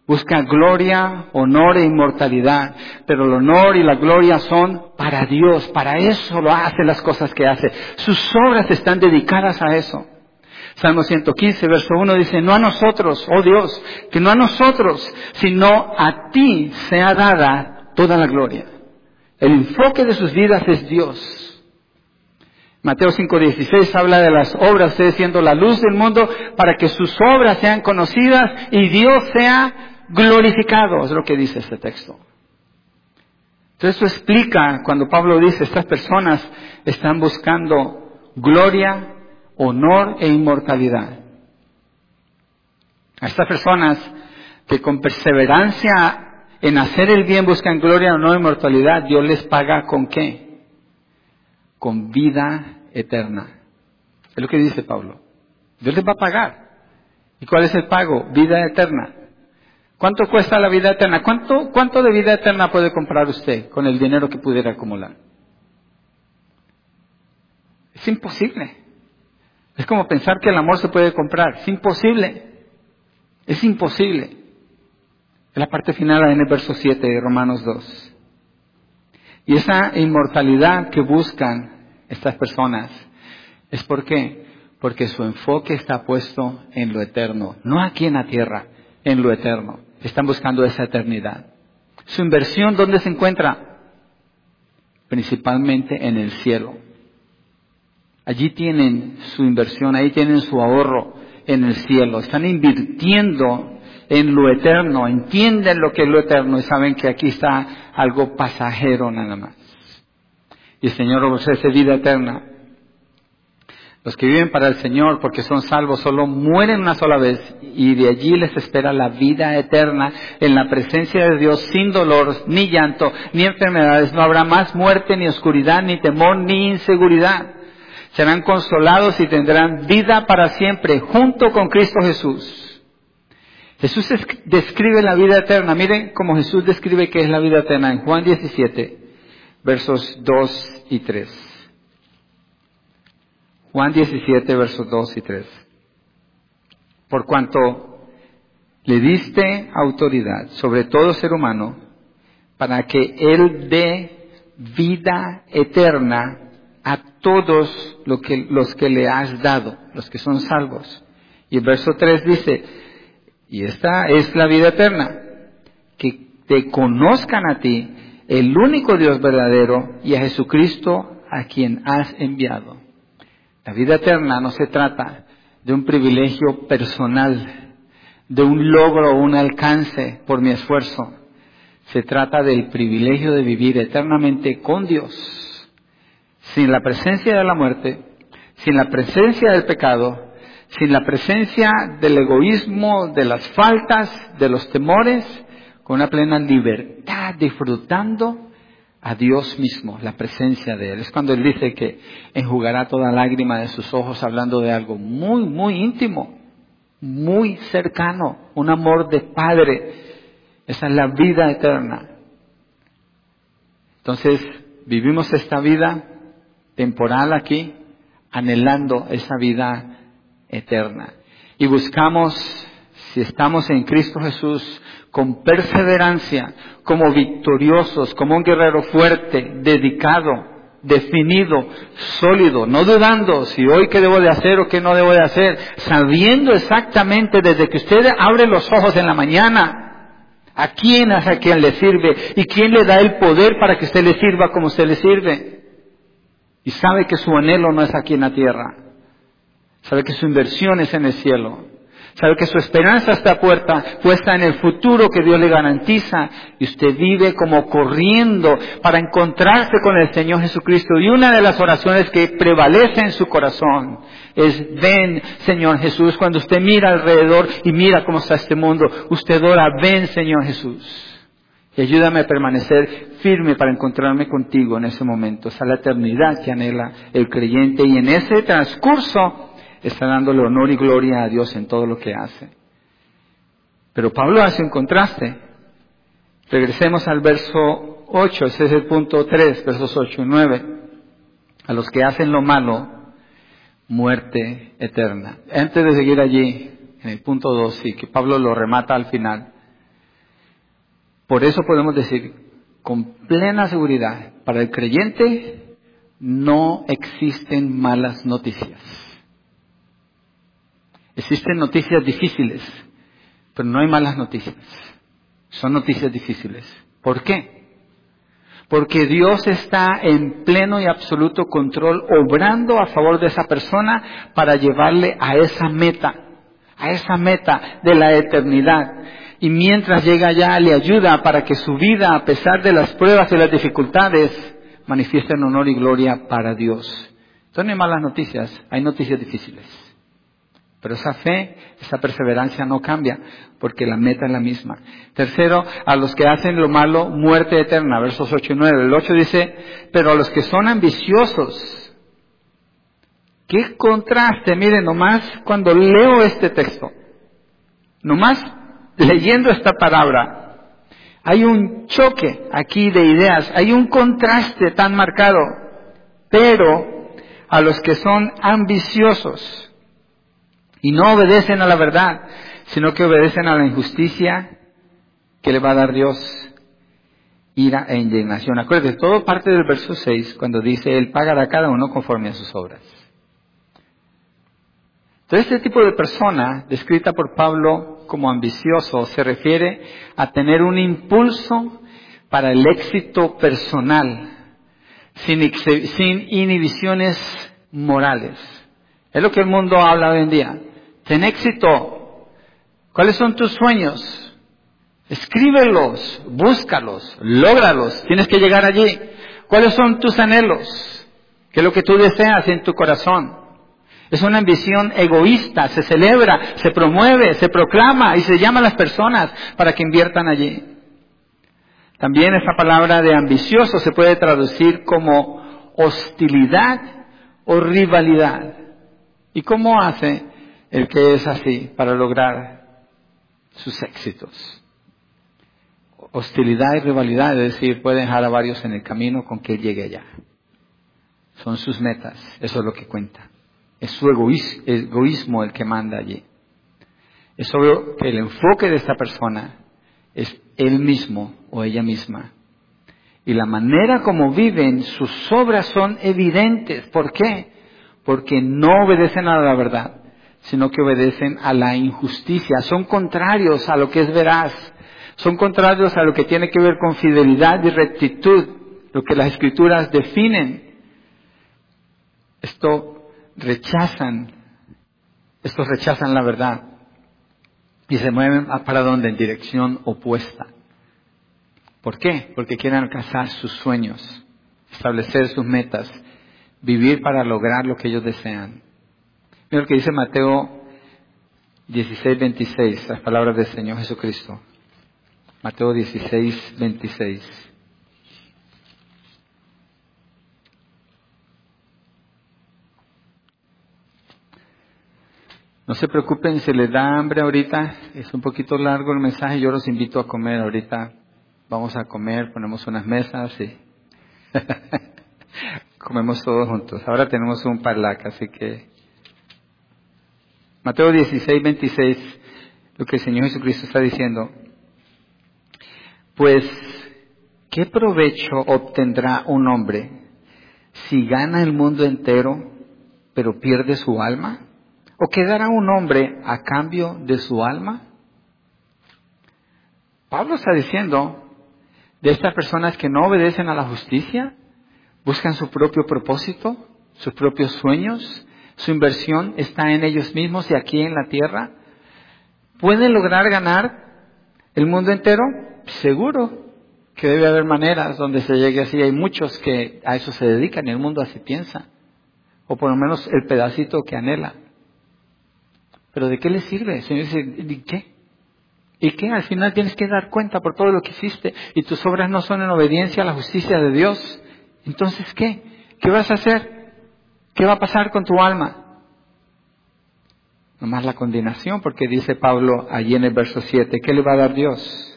Busca gloria, honor e inmortalidad. Pero el honor y la gloria son para Dios. Para eso lo hace las cosas que hace. Sus obras están dedicadas a eso. Salmo 115, verso 1 dice, no a nosotros, oh Dios, que no a nosotros, sino a ti sea dada toda la gloria. El enfoque de sus vidas es Dios. Mateo 5:16 habla de las obras, ustedes siendo la luz del mundo, para que sus obras sean conocidas y Dios sea glorificado, es lo que dice este texto. Entonces eso explica cuando Pablo dice, estas personas están buscando gloria, honor e inmortalidad. A estas personas que con perseverancia en hacer el bien buscan gloria, honor e inmortalidad, Dios les paga ¿con qué? Con vida eterna. Es lo que dice Pablo. Dios les va a pagar. ¿Y cuál es el pago? Vida eterna. ¿Cuánto cuesta la vida eterna? ¿Cuánto de vida eterna puede comprar usted con el dinero que pudiera acumular? Es imposible. Es como pensar que el amor se puede comprar. Es imposible. Es imposible. Es la parte final en el verso 7 de Romanos 2. Y esa inmortalidad que buscan estas personas es ¿por qué? Porque su enfoque está puesto en lo eterno, no aquí en la tierra, en lo eterno. Están buscando esa eternidad. Su inversión, ¿dónde se encuentra? Principalmente en el cielo. Allí tienen su inversión, ahí tienen su ahorro en el cielo. Están invirtiendo en lo eterno, entienden lo que es lo eterno y saben que aquí está algo pasajero nada más. Y el Señor ofrece vida eterna. Los que viven para el Señor porque son salvos solo mueren una sola vez y de allí les espera la vida eterna en la presencia de Dios sin dolor, ni llanto, ni enfermedades. No habrá más muerte, ni oscuridad, ni temor, ni inseguridad. Serán consolados y tendrán vida para siempre junto con Cristo Jesús. Jesús describe la vida eterna. Miren cómo Jesús describe qué es la vida eterna en Juan 17, versos 2 y 3. Juan 17, versos 2 y 3. Por cuanto le diste autoridad sobre todo ser humano, para que Él dé vida eterna a todos los que le has dado, los que son salvos. Y el verso 3 dice, y esta es la vida eterna, que te conozcan a ti, el único Dios verdadero, y a Jesucristo a quien has enviado. La vida eterna no se trata de un privilegio personal, de un logro o un alcance por mi esfuerzo. Se trata del privilegio de vivir eternamente con Dios, sin la presencia de la muerte, sin la presencia del pecado, sin la presencia del egoísmo, de las faltas, de los temores, con una plena libertad, disfrutando a Dios mismo, la presencia de Él. Es cuando Él dice que enjugará toda lágrima de sus ojos, hablando de algo muy, muy íntimo, muy cercano, un amor de Padre. Esa es la vida eterna. Entonces, vivimos esta vida temporal aquí, anhelando esa vida eterna. Y buscamos, si estamos en Cristo Jesús, con perseverancia, como victoriosos, como un guerrero fuerte, dedicado, definido, sólido, no dudando si hoy qué debo de hacer o qué no debo de hacer, sabiendo exactamente desde que usted abre los ojos en la mañana, a quién le sirve y quién le da el poder para que usted le sirva como usted le sirve. Y sabe que su anhelo no es aquí en la tierra, sabe que su inversión es en el cielo. Sabe que su esperanza está puesta en el futuro que Dios le garantiza y usted vive como corriendo para encontrarse con el Señor Jesucristo. Y una de las oraciones que prevalece en su corazón es: ven, Señor Jesús. Cuando usted mira alrededor y mira cómo está este mundo, usted ora: ven, Señor Jesús. Y ayúdame a permanecer firme para encontrarme contigo en ese momento. Esa es la eternidad que anhela el creyente, y en ese transcurso está dándole honor y gloria a Dios en todo lo que hace. Pero Pablo hace un contraste. Regresemos al verso 8, ese es el punto 3, versos 8 y 9. A los que hacen lo malo, muerte eterna. Antes de seguir allí, en el punto 2, y que Pablo lo remata al final, Por eso podemos decir con plena seguridad, para el creyente no existen malas noticias. Existen noticias difíciles, pero no hay malas noticias. Son noticias difíciles. ¿Por qué? Porque Dios está en pleno y absoluto control, obrando a favor de esa persona para llevarle a esa meta de la eternidad. Y mientras llega allá, le ayuda para que su vida, a pesar de las pruebas y las dificultades, manifieste en honor y gloria para Dios. Entonces no hay malas noticias, hay noticias difíciles. Pero esa fe, esa perseverancia no cambia, porque la meta es la misma. Tercero, a los que hacen lo malo, muerte eterna, versos 8 y 9. El 8 dice, pero a los que son ambiciosos. ¡Qué contraste! Miren, nomás cuando leo este texto, nomás leyendo esta palabra, hay un choque aquí de ideas, hay un contraste tan marcado. Pero a los que son ambiciosos y no obedecen a la verdad, sino que obedecen a la injusticia, que le va a dar Dios ira e indignación. Acuérdense, todo parte del verso 6, cuando dice, Él pagará a cada uno conforme a sus obras. Entonces, este tipo de persona, descrita por Pablo como ambicioso, se refiere a tener un impulso para el éxito personal, sin inhibiciones morales. Es lo que el mundo habla hoy en día. Ten éxito. ¿Cuáles son tus sueños? Escríbelos, búscalos, lógralos. Tienes que llegar allí. ¿Cuáles son tus anhelos? ¿Qué es lo que tú deseas en tu corazón? Es una ambición egoísta, se celebra, se promueve, se proclama y se llama a las personas para que inviertan allí. También esa palabra de ambicioso se puede traducir como hostilidad o rivalidad. ¿Y cómo hace el que es así para lograr sus éxitos? Hostilidad y rivalidad, es decir, puede dejar a varios en el camino con que él llegue allá. Son sus metas, eso es lo que cuenta. Es su egoísmo el que manda allí. Es obvio que el enfoque de esta persona es él mismo o ella misma. Y la manera como viven, sus obras son evidentes. ¿Por qué? Porque no obedecen a la verdad, sino que obedecen a la injusticia. Son contrarios a lo que es veraz. Son contrarios a lo que tiene que ver con fidelidad y rectitud, lo que las Escrituras definen. Estos rechazan la verdad y se mueven para donde, en dirección opuesta. ¿Por qué? Porque quieren alcanzar sus sueños, establecer sus metas, vivir para lograr lo que ellos desean. Mira lo que dice Mateo 16:26, las palabras del Señor Jesucristo. Mateo 16:26. No se preocupen si les da hambre ahorita, es un poquito largo el mensaje, yo los invito a comer ahorita. Vamos a comer, ponemos unas mesas y comemos todos juntos. Ahora tenemos un parlac, así que Mateo 16:26, lo que el Señor Jesucristo está diciendo. Pues, ¿qué provecho obtendrá un hombre si gana el mundo entero, pero pierde su alma? ¿O qué dará un hombre a cambio de su alma? Pablo está diciendo de estas personas que no obedecen a la justicia, buscan su propio propósito, sus propios sueños, su inversión está en ellos mismos y aquí en la tierra. ¿Pueden lograr ganar el mundo entero? Seguro que debe haber maneras donde se llegue así. Hay muchos que a eso se dedican y el mundo así piensa. O por lo menos el pedacito que anhela. ¿Pero de qué le sirve? El Señor dice, ¿y qué? ¿Y qué? Al final tienes que dar cuenta por todo lo que hiciste y tus obras no son en obediencia a la justicia de Dios. Entonces, ¿qué? ¿Qué vas a hacer? ¿Qué va a pasar con tu alma? Nomás la condenación, porque dice Pablo allí en el verso 7, ¿qué le va a dar Dios?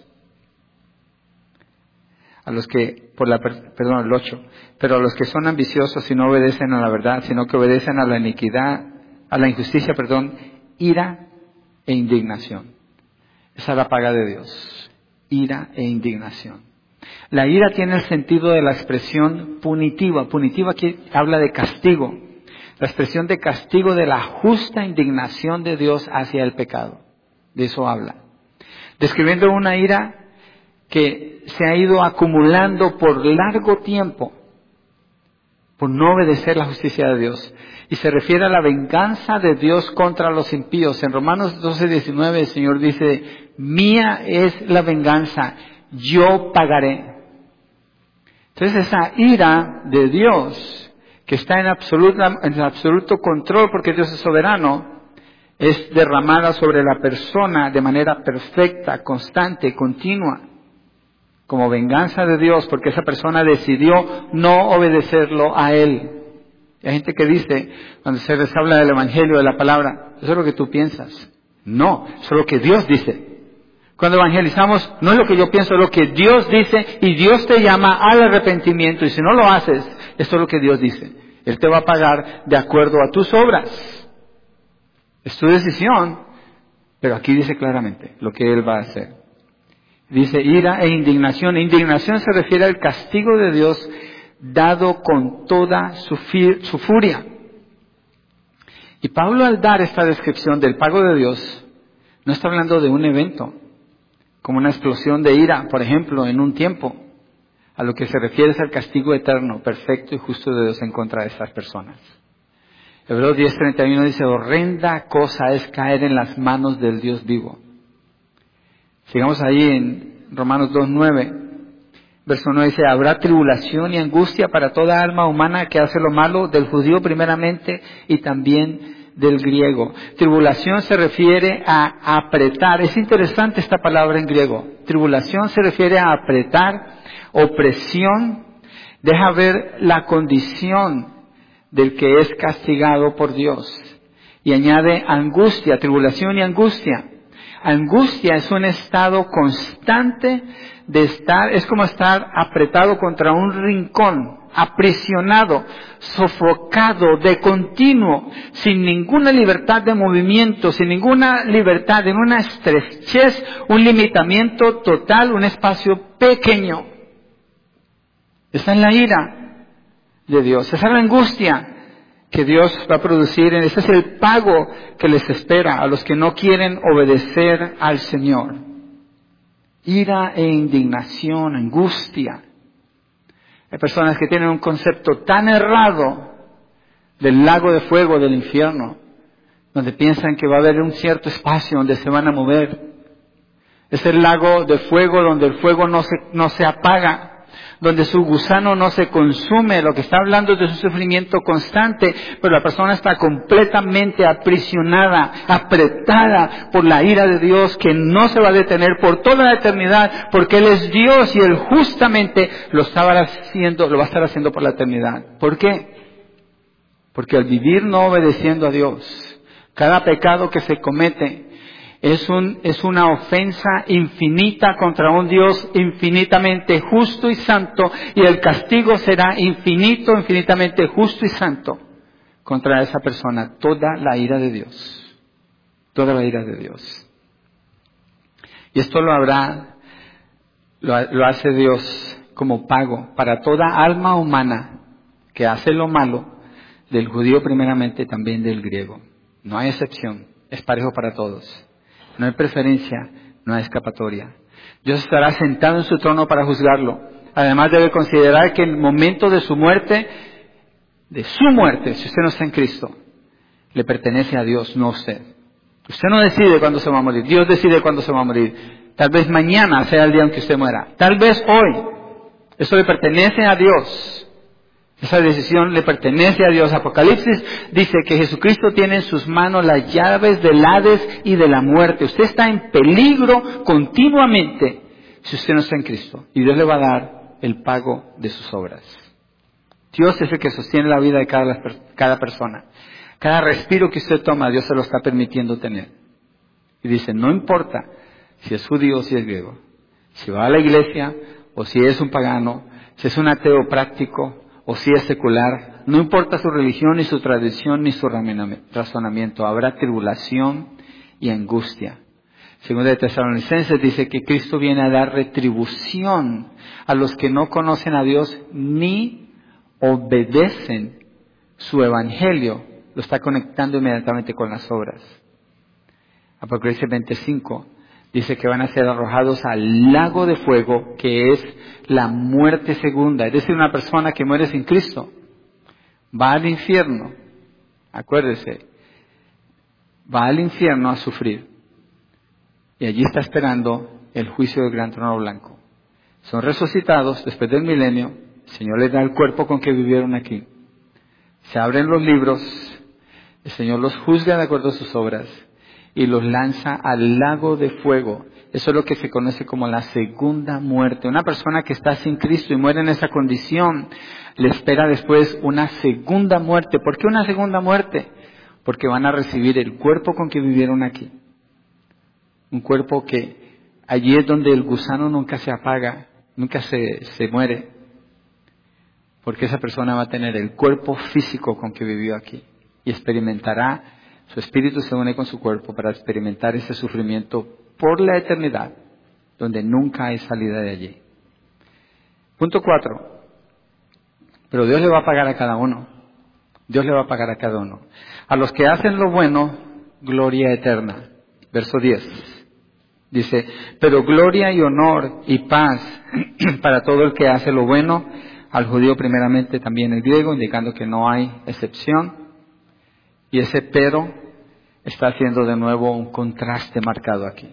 A los que, el 8, pero a los que son ambiciosos y no obedecen a la verdad, sino que obedecen a la iniquidad, a la injusticia, ira e indignación. Esa es la paga de Dios. Ira e indignación. La ira tiene el sentido de la expresión punitiva. Punitiva aquí habla de castigo. La expresión de castigo de la justa indignación de Dios hacia el pecado. De eso habla. Describiendo una ira que se ha ido acumulando por largo tiempo por no obedecer la justicia de Dios. Y se refiere a la venganza de Dios contra los impíos. En Romanos 12:19 el Señor dice, mía es la venganza, yo pagaré. Entonces esa ira de Dios, que está en absoluto control porque Dios es soberano, es derramada sobre la persona de manera perfecta, constante, continua, como venganza de Dios, porque esa persona decidió no obedecerlo a Él. Hay gente que dice, cuando se les habla del Evangelio, de la palabra, eso es lo que tú piensas. No, eso es lo que Dios dice. Cuando evangelizamos, no es lo que yo pienso, es lo que Dios dice, y Dios te llama al arrepentimiento, y si no lo haces, esto es lo que Dios dice. Él te va a pagar de acuerdo a tus obras. Es tu decisión, pero aquí dice claramente lo que Él va a hacer. Dice ira e indignación. Indignación se refiere al castigo de Dios dado con toda su furia. Y Pablo, al dar esta descripción del pago de Dios, no está hablando de un evento, como una explosión de ira, por ejemplo, en un tiempo. A lo que se refiere es al castigo eterno, perfecto y justo de Dios en contra de estas personas. Hebreos 10:31 dice, horrenda cosa es caer en las manos del Dios vivo. Sigamos ahí en Romanos 2:9. Verso 9 dice, habrá tribulación y angustia para toda alma humana que hace lo malo, del judío primeramente y también del griego. Tribulación se refiere a apretar. Es interesante esta palabra en griego. Tribulación se refiere a apretar, opresión. Deja ver la condición del que es castigado por Dios. Y añade angustia, tribulación y angustia. Angustia es un estado constante de estar, es como estar apretado contra un rincón, aprisionado, sofocado, de continuo, sin ninguna libertad de movimiento, sin ninguna libertad, en una estrechez, un limitamiento total, un espacio pequeño. Esa es la ira de Dios, esa es la angustia que Dios va a producir. Ese es el pago que les espera a los que no quieren obedecer al Señor. Ira e indignación, angustia. Hay personas que tienen un concepto tan errado del lago de fuego del infierno, donde piensan que va a haber un cierto espacio donde se van a mover. Es el lago de fuego donde el fuego no se apaga, donde su gusano no se consume. Lo que está hablando es de su sufrimiento constante, pero la persona está completamente aprisionada, apretada por la ira de Dios, que no se va a detener por toda la eternidad, porque Él es Dios y Él justamente lo va a estar haciendo por la eternidad. ¿Por qué? Porque al vivir no obedeciendo a Dios, cada pecado que se comete es una ofensa infinita contra un Dios infinitamente justo y santo, y el castigo será infinitamente justo y santo contra esa persona. Toda la ira de Dios. Toda la ira de Dios. Y esto lo hace Dios como pago para toda alma humana que hace lo malo, del judío primeramente, también del griego. No hay excepción, es parejo para todos. No hay preferencia, no hay escapatoria. Dios estará sentado en su trono para juzgarlo. Además debe considerar que en el momento de su muerte, si usted no está en Cristo, le pertenece a Dios, no a usted. Usted no decide cuándo se va a morir, Dios decide cuándo se va a morir. Tal vez mañana sea el día en que usted muera, tal vez hoy. Eso le pertenece a Dios. Esa decisión le pertenece a Dios. Apocalipsis dice que Jesucristo tiene en sus manos las llaves del Hades y de la muerte. Usted está en peligro continuamente si usted no está en Cristo. Y Dios le va a dar el pago de sus obras. Dios es el que sostiene la vida de cada persona. Cada respiro que usted toma, Dios se lo está permitiendo tener. Y dice, no importa si es judío o si es griego, si va a la iglesia o si es un pagano, si es un ateo práctico o si es secular, no importa su religión, ni su tradición, ni su razonamiento, habrá tribulación y angustia. Segunda de Tesalonicenses dice que Cristo viene a dar retribución a los que no conocen a Dios ni obedecen su evangelio. Lo está conectando inmediatamente con las obras. Apocalipsis 25 dice que van a ser arrojados al lago de fuego, que es la muerte segunda. Es decir, una persona que muere sin Cristo va al infierno. Acuérdese, va al infierno a sufrir. Y allí está esperando el juicio del gran trono blanco. Son resucitados después del milenio. El Señor les da el cuerpo con que vivieron aquí. Se abren los libros. El Señor los juzga de acuerdo a sus obras y los lanza al lago de fuego. Eso es lo que se conoce como la segunda muerte. Una persona que está sin Cristo y muere en esa condición, le espera después una segunda muerte. ¿Por qué una segunda muerte? Porque van a recibir el cuerpo con que vivieron aquí. Un cuerpo que allí es donde el gusano nunca se apaga, nunca se muere. Porque esa persona va a tener el cuerpo físico con que vivió aquí. Y experimentará, su espíritu se une con su cuerpo para experimentar ese sufrimiento por la eternidad, donde nunca hay salida de allí. Punto 4. Pero Dios le va a pagar a cada uno. Dios le va a pagar a cada uno. A los que hacen lo bueno, gloria eterna. Verso 10. Dice, pero gloria y honor y paz para todo el que hace lo bueno, al judío primeramente, también el griego, indicando que no hay excepción. Y ese pero está haciendo de nuevo un contraste marcado aquí.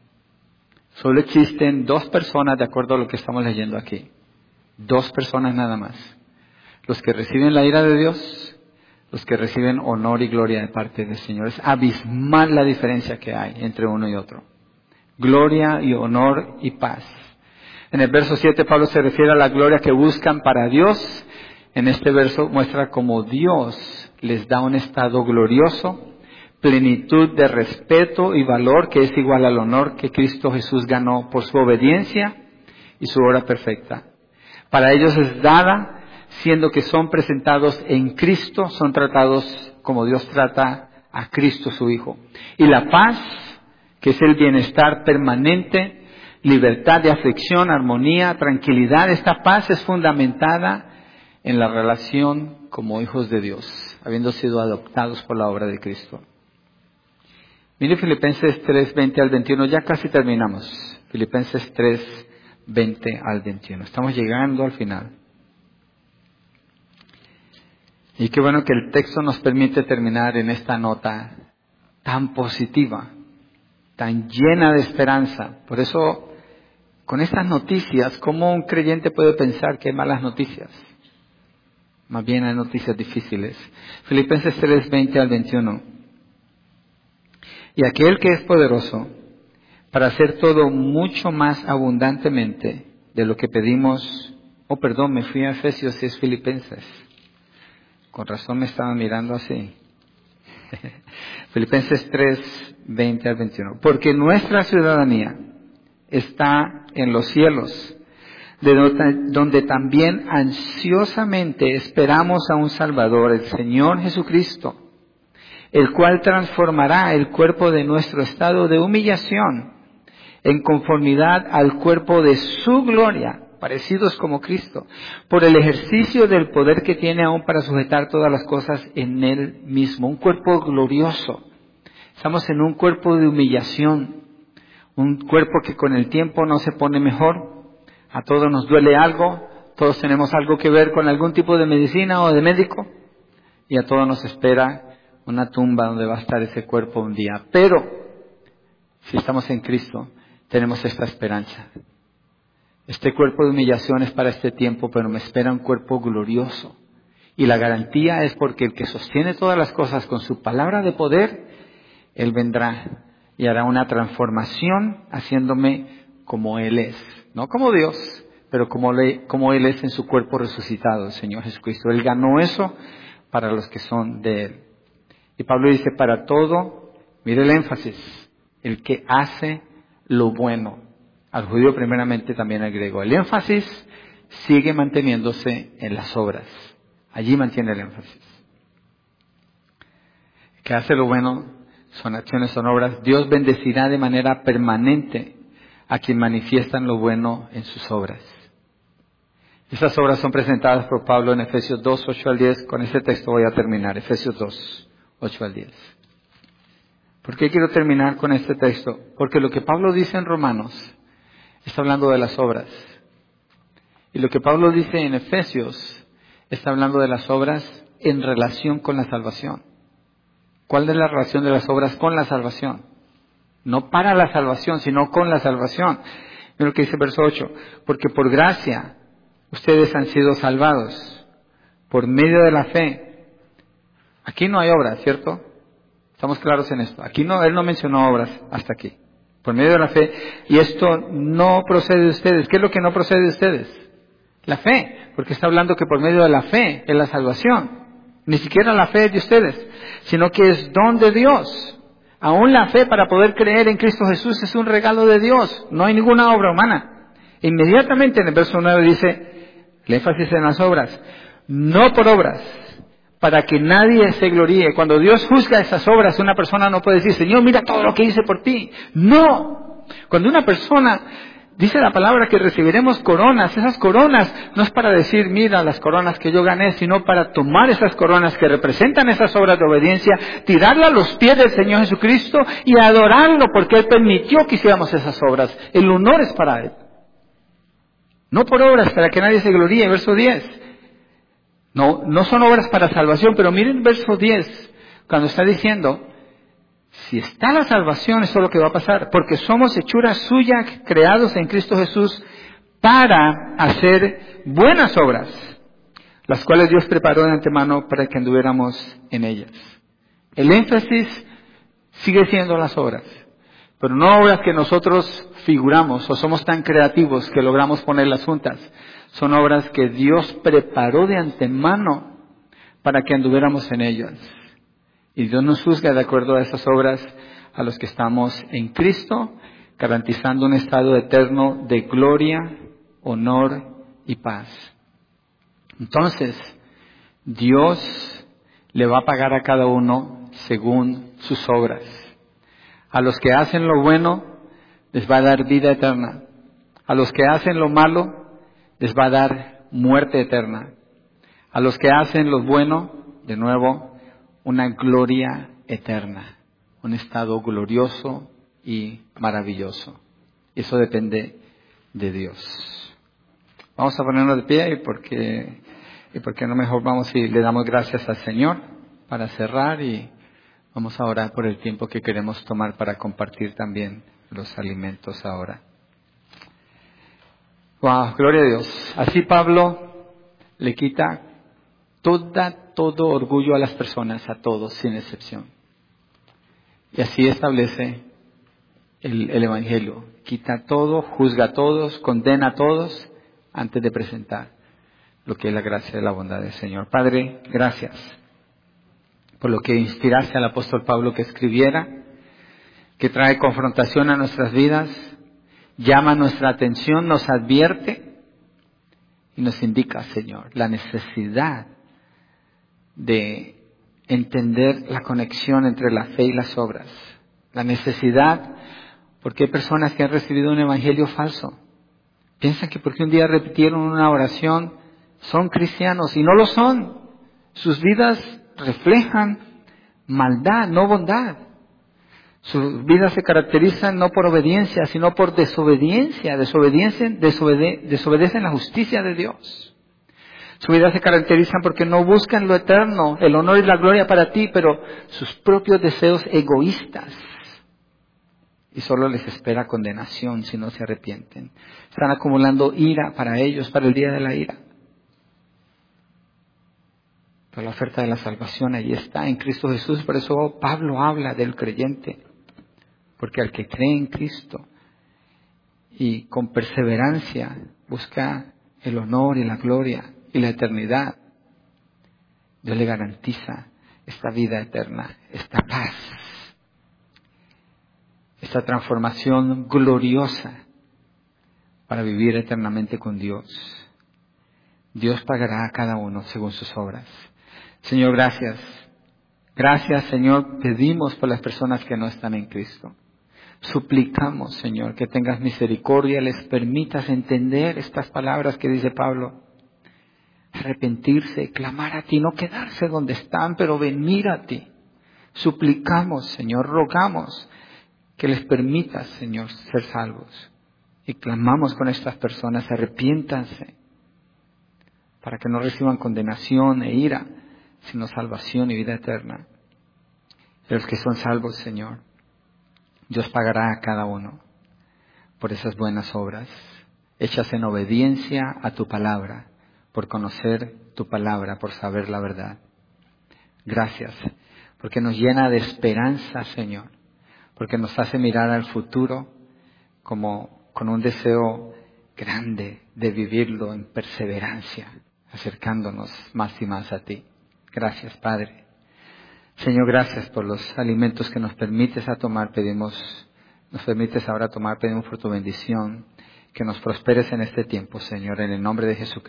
Solo existen dos personas, de acuerdo a lo que estamos leyendo aquí. Dos personas nada más. Los que reciben la ira de Dios, los que reciben honor y gloria de parte del Señor. Es abismal la diferencia que hay entre uno y otro. Gloria y honor y paz. En el verso 7 Pablo se refiere a la gloria que buscan para Dios. En este verso muestra cómo Dios les da un estado glorioso, plenitud de respeto y valor que es igual al honor que Cristo Jesús ganó por su obediencia y su obra perfecta. Para ellos es dada, siendo que son presentados en Cristo, son tratados como Dios trata a Cristo su Hijo. Y la paz, que es el bienestar permanente, libertad de aflicción, armonía, tranquilidad. Esta paz es fundamentada en la relación como hijos de Dios, habiendo sido adoptados por la obra de Cristo. Mire Filipenses 3, 20 al 21, ya casi terminamos. Filipenses 3, 20 al 21. Estamos llegando al final. Y qué bueno que el texto nos permite terminar en esta nota tan positiva, tan llena de esperanza. Por eso, con estas noticias, ¿cómo un creyente puede pensar que hay malas noticias? Más bien hay noticias difíciles. Filipenses 3, 20 al 21. Y aquel que es poderoso para hacer todo mucho más abundantemente de lo que pedimos. Me fui a Efesios y es Filipenses. Con razón me estaban mirando así. Filipenses 3, 20 al 21. Porque nuestra ciudadanía está en los cielos, de donde también ansiosamente esperamos a un Salvador, el Señor Jesucristo, el cual transformará el cuerpo de nuestro estado de humillación en conformidad al cuerpo de su gloria, parecidos como Cristo, por el ejercicio del poder que tiene aún para sujetar todas las cosas en Él mismo. Un cuerpo glorioso. Estamos en un cuerpo de humillación, un cuerpo que con el tiempo no se pone mejor. A todos nos duele algo, todos tenemos algo que ver con algún tipo de medicina o de médico, y a todos nos espera una tumba donde va a estar ese cuerpo un día. Pero, si estamos en Cristo, tenemos esta esperanza. Este cuerpo de humillación es para este tiempo, pero me espera un cuerpo glorioso. Y la garantía es porque el que sostiene todas las cosas con su palabra de poder, Él vendrá y hará una transformación haciéndome como Él es. No como Dios, pero como Él es en su cuerpo resucitado, el Señor Jesucristo. Él ganó eso para los que son de Él. Y Pablo dice, para todo, mire el énfasis, el que hace lo bueno. Al judío primeramente, también al griego. El énfasis sigue manteniéndose en las obras. Allí mantiene el énfasis. El que hace lo bueno son acciones, son obras. Dios bendecirá de manera permanente a quien manifiestan lo bueno en sus obras. Esas obras son presentadas por Pablo en Efesios 2, 8 al 10. Con este texto voy a terminar. Efesios 2, 8 al 10. ¿Por qué quiero terminar con este texto? Porque lo que Pablo dice en Romanos está hablando de las obras. Y lo que Pablo dice en Efesios está hablando de las obras en relación con la salvación. ¿Cuál es la relación de las obras con la salvación? No para la salvación, sino con la salvación. Mira lo que dice el verso 8. Porque por gracia ustedes han sido salvados por medio de la fe. Aquí no hay obras, ¿cierto? Estamos claros en esto. Aquí no, él no mencionó obras hasta aquí. Por medio de la fe. Y esto no procede de ustedes. ¿Qué es lo que no procede de ustedes? La fe. Porque está hablando que por medio de la fe es la salvación. Ni siquiera la fe es de ustedes, sino que es don de Dios. Aún la fe para poder creer en Cristo Jesús es un regalo de Dios. No hay ninguna obra humana. Inmediatamente en el verso 9 dice, el énfasis en las obras, no por obras, para que nadie se gloríe. Cuando Dios juzga esas obras, una persona no puede decir, Señor, mira todo lo que hice por ti. No. Cuando una persona dice la palabra que recibiremos coronas, esas coronas no es para decir, mira las coronas que yo gané, sino para tomar esas coronas que representan esas obras de obediencia, tirarlas a los pies del Señor Jesucristo y adorarlo porque Él permitió que hiciéramos esas obras. El honor es para Él. No por obras para que nadie se gloríe, verso 10. No son obras para salvación, pero miren el verso 10, cuando está diciendo, si está la salvación, eso es lo que va a pasar, porque somos hechura suya, creados en Cristo Jesús, para hacer buenas obras, las cuales Dios preparó de antemano para que anduviéramos en ellas. El énfasis sigue siendo las obras, pero no obras que nosotros figuramos o somos tan creativos que logramos ponerlas juntas. Son obras que Dios preparó de antemano para que anduviéramos en ellas. Y Dios nos juzga de acuerdo a esas obras a los que estamos en Cristo, garantizando un estado eterno de gloria, honor y paz. Entonces, Dios le va a pagar a cada uno según sus obras. A los que hacen lo bueno, les va a dar vida eterna. A los que hacen lo malo, les va a dar muerte eterna. A los que hacen lo bueno, de nuevo, una gloria eterna, un estado glorioso y maravilloso. Eso depende de Dios. Vamos a ponernos de pie y porque no mejor vamos y le damos gracias al Señor para cerrar y vamos a orar por el tiempo que queremos tomar para compartir también los alimentos ahora. Wow, gloria a Dios. Así Pablo le quita todo orgullo a las personas, a todos, sin excepción. Y así establece el Evangelio. Quita todo, juzga a todos, condena a todos, antes de presentar lo que es la gracia y la bondad del Señor. Padre, gracias por lo que inspiraste al apóstol Pablo que escribiera, que trae confrontación a nuestras vidas, llama nuestra atención, nos advierte y nos indica, Señor, la necesidad de entender la conexión entre la fe y las obras. La necesidad, porque hay personas que han recibido un evangelio falso. Piensan que porque un día repitieron una oración son cristianos y no lo son. Sus vidas reflejan maldad, no bondad. Sus vidas se caracterizan no por obediencia, sino por desobediencia. Desobedecen la justicia de Dios. Su vida se caracteriza porque no buscan lo eterno, el honor y la gloria para ti, pero sus propios deseos egoístas. Y solo les espera condenación si no se arrepienten. Están acumulando ira para ellos, para el día de la ira. Pero la oferta de la salvación ahí está en Cristo Jesús. Por eso Pablo habla del creyente. Porque al que cree en Cristo y con perseverancia busca el honor y la gloria y la eternidad, Dios le garantiza esta vida eterna, esta paz, esta transformación gloriosa para vivir eternamente con Dios. Dios pagará a cada uno según sus obras. Señor, gracias Gracias, Señor, pedimos por las personas que no están en Cristo. Suplicamos, Señor, que tengas misericordia, les permitas entender estas palabras que dice Pablo. Arrepentirse, clamar a ti, no quedarse donde están, pero venir a ti. Suplicamos, Señor, rogamos que les permitas, Señor, ser salvos. Y clamamos con estas personas, arrepiéntanse, para que no reciban condenación e ira, sino salvación y vida eterna. Y los que son salvos, Señor, Dios pagará a cada uno por esas buenas obras, hechas en obediencia a tu palabra, por conocer tu palabra, por saber la verdad. Gracias, porque nos llena de esperanza, Señor, porque nos hace mirar al futuro como con un deseo grande de vivirlo en perseverancia, acercándonos más y más a ti. Gracias, Padre. Señor, gracias por los alimentos que nos permites a tomar. Nos permites ahora tomar, pedimos por tu bendición, que nos prosperes en este tiempo, Señor, en el nombre de Jesucristo.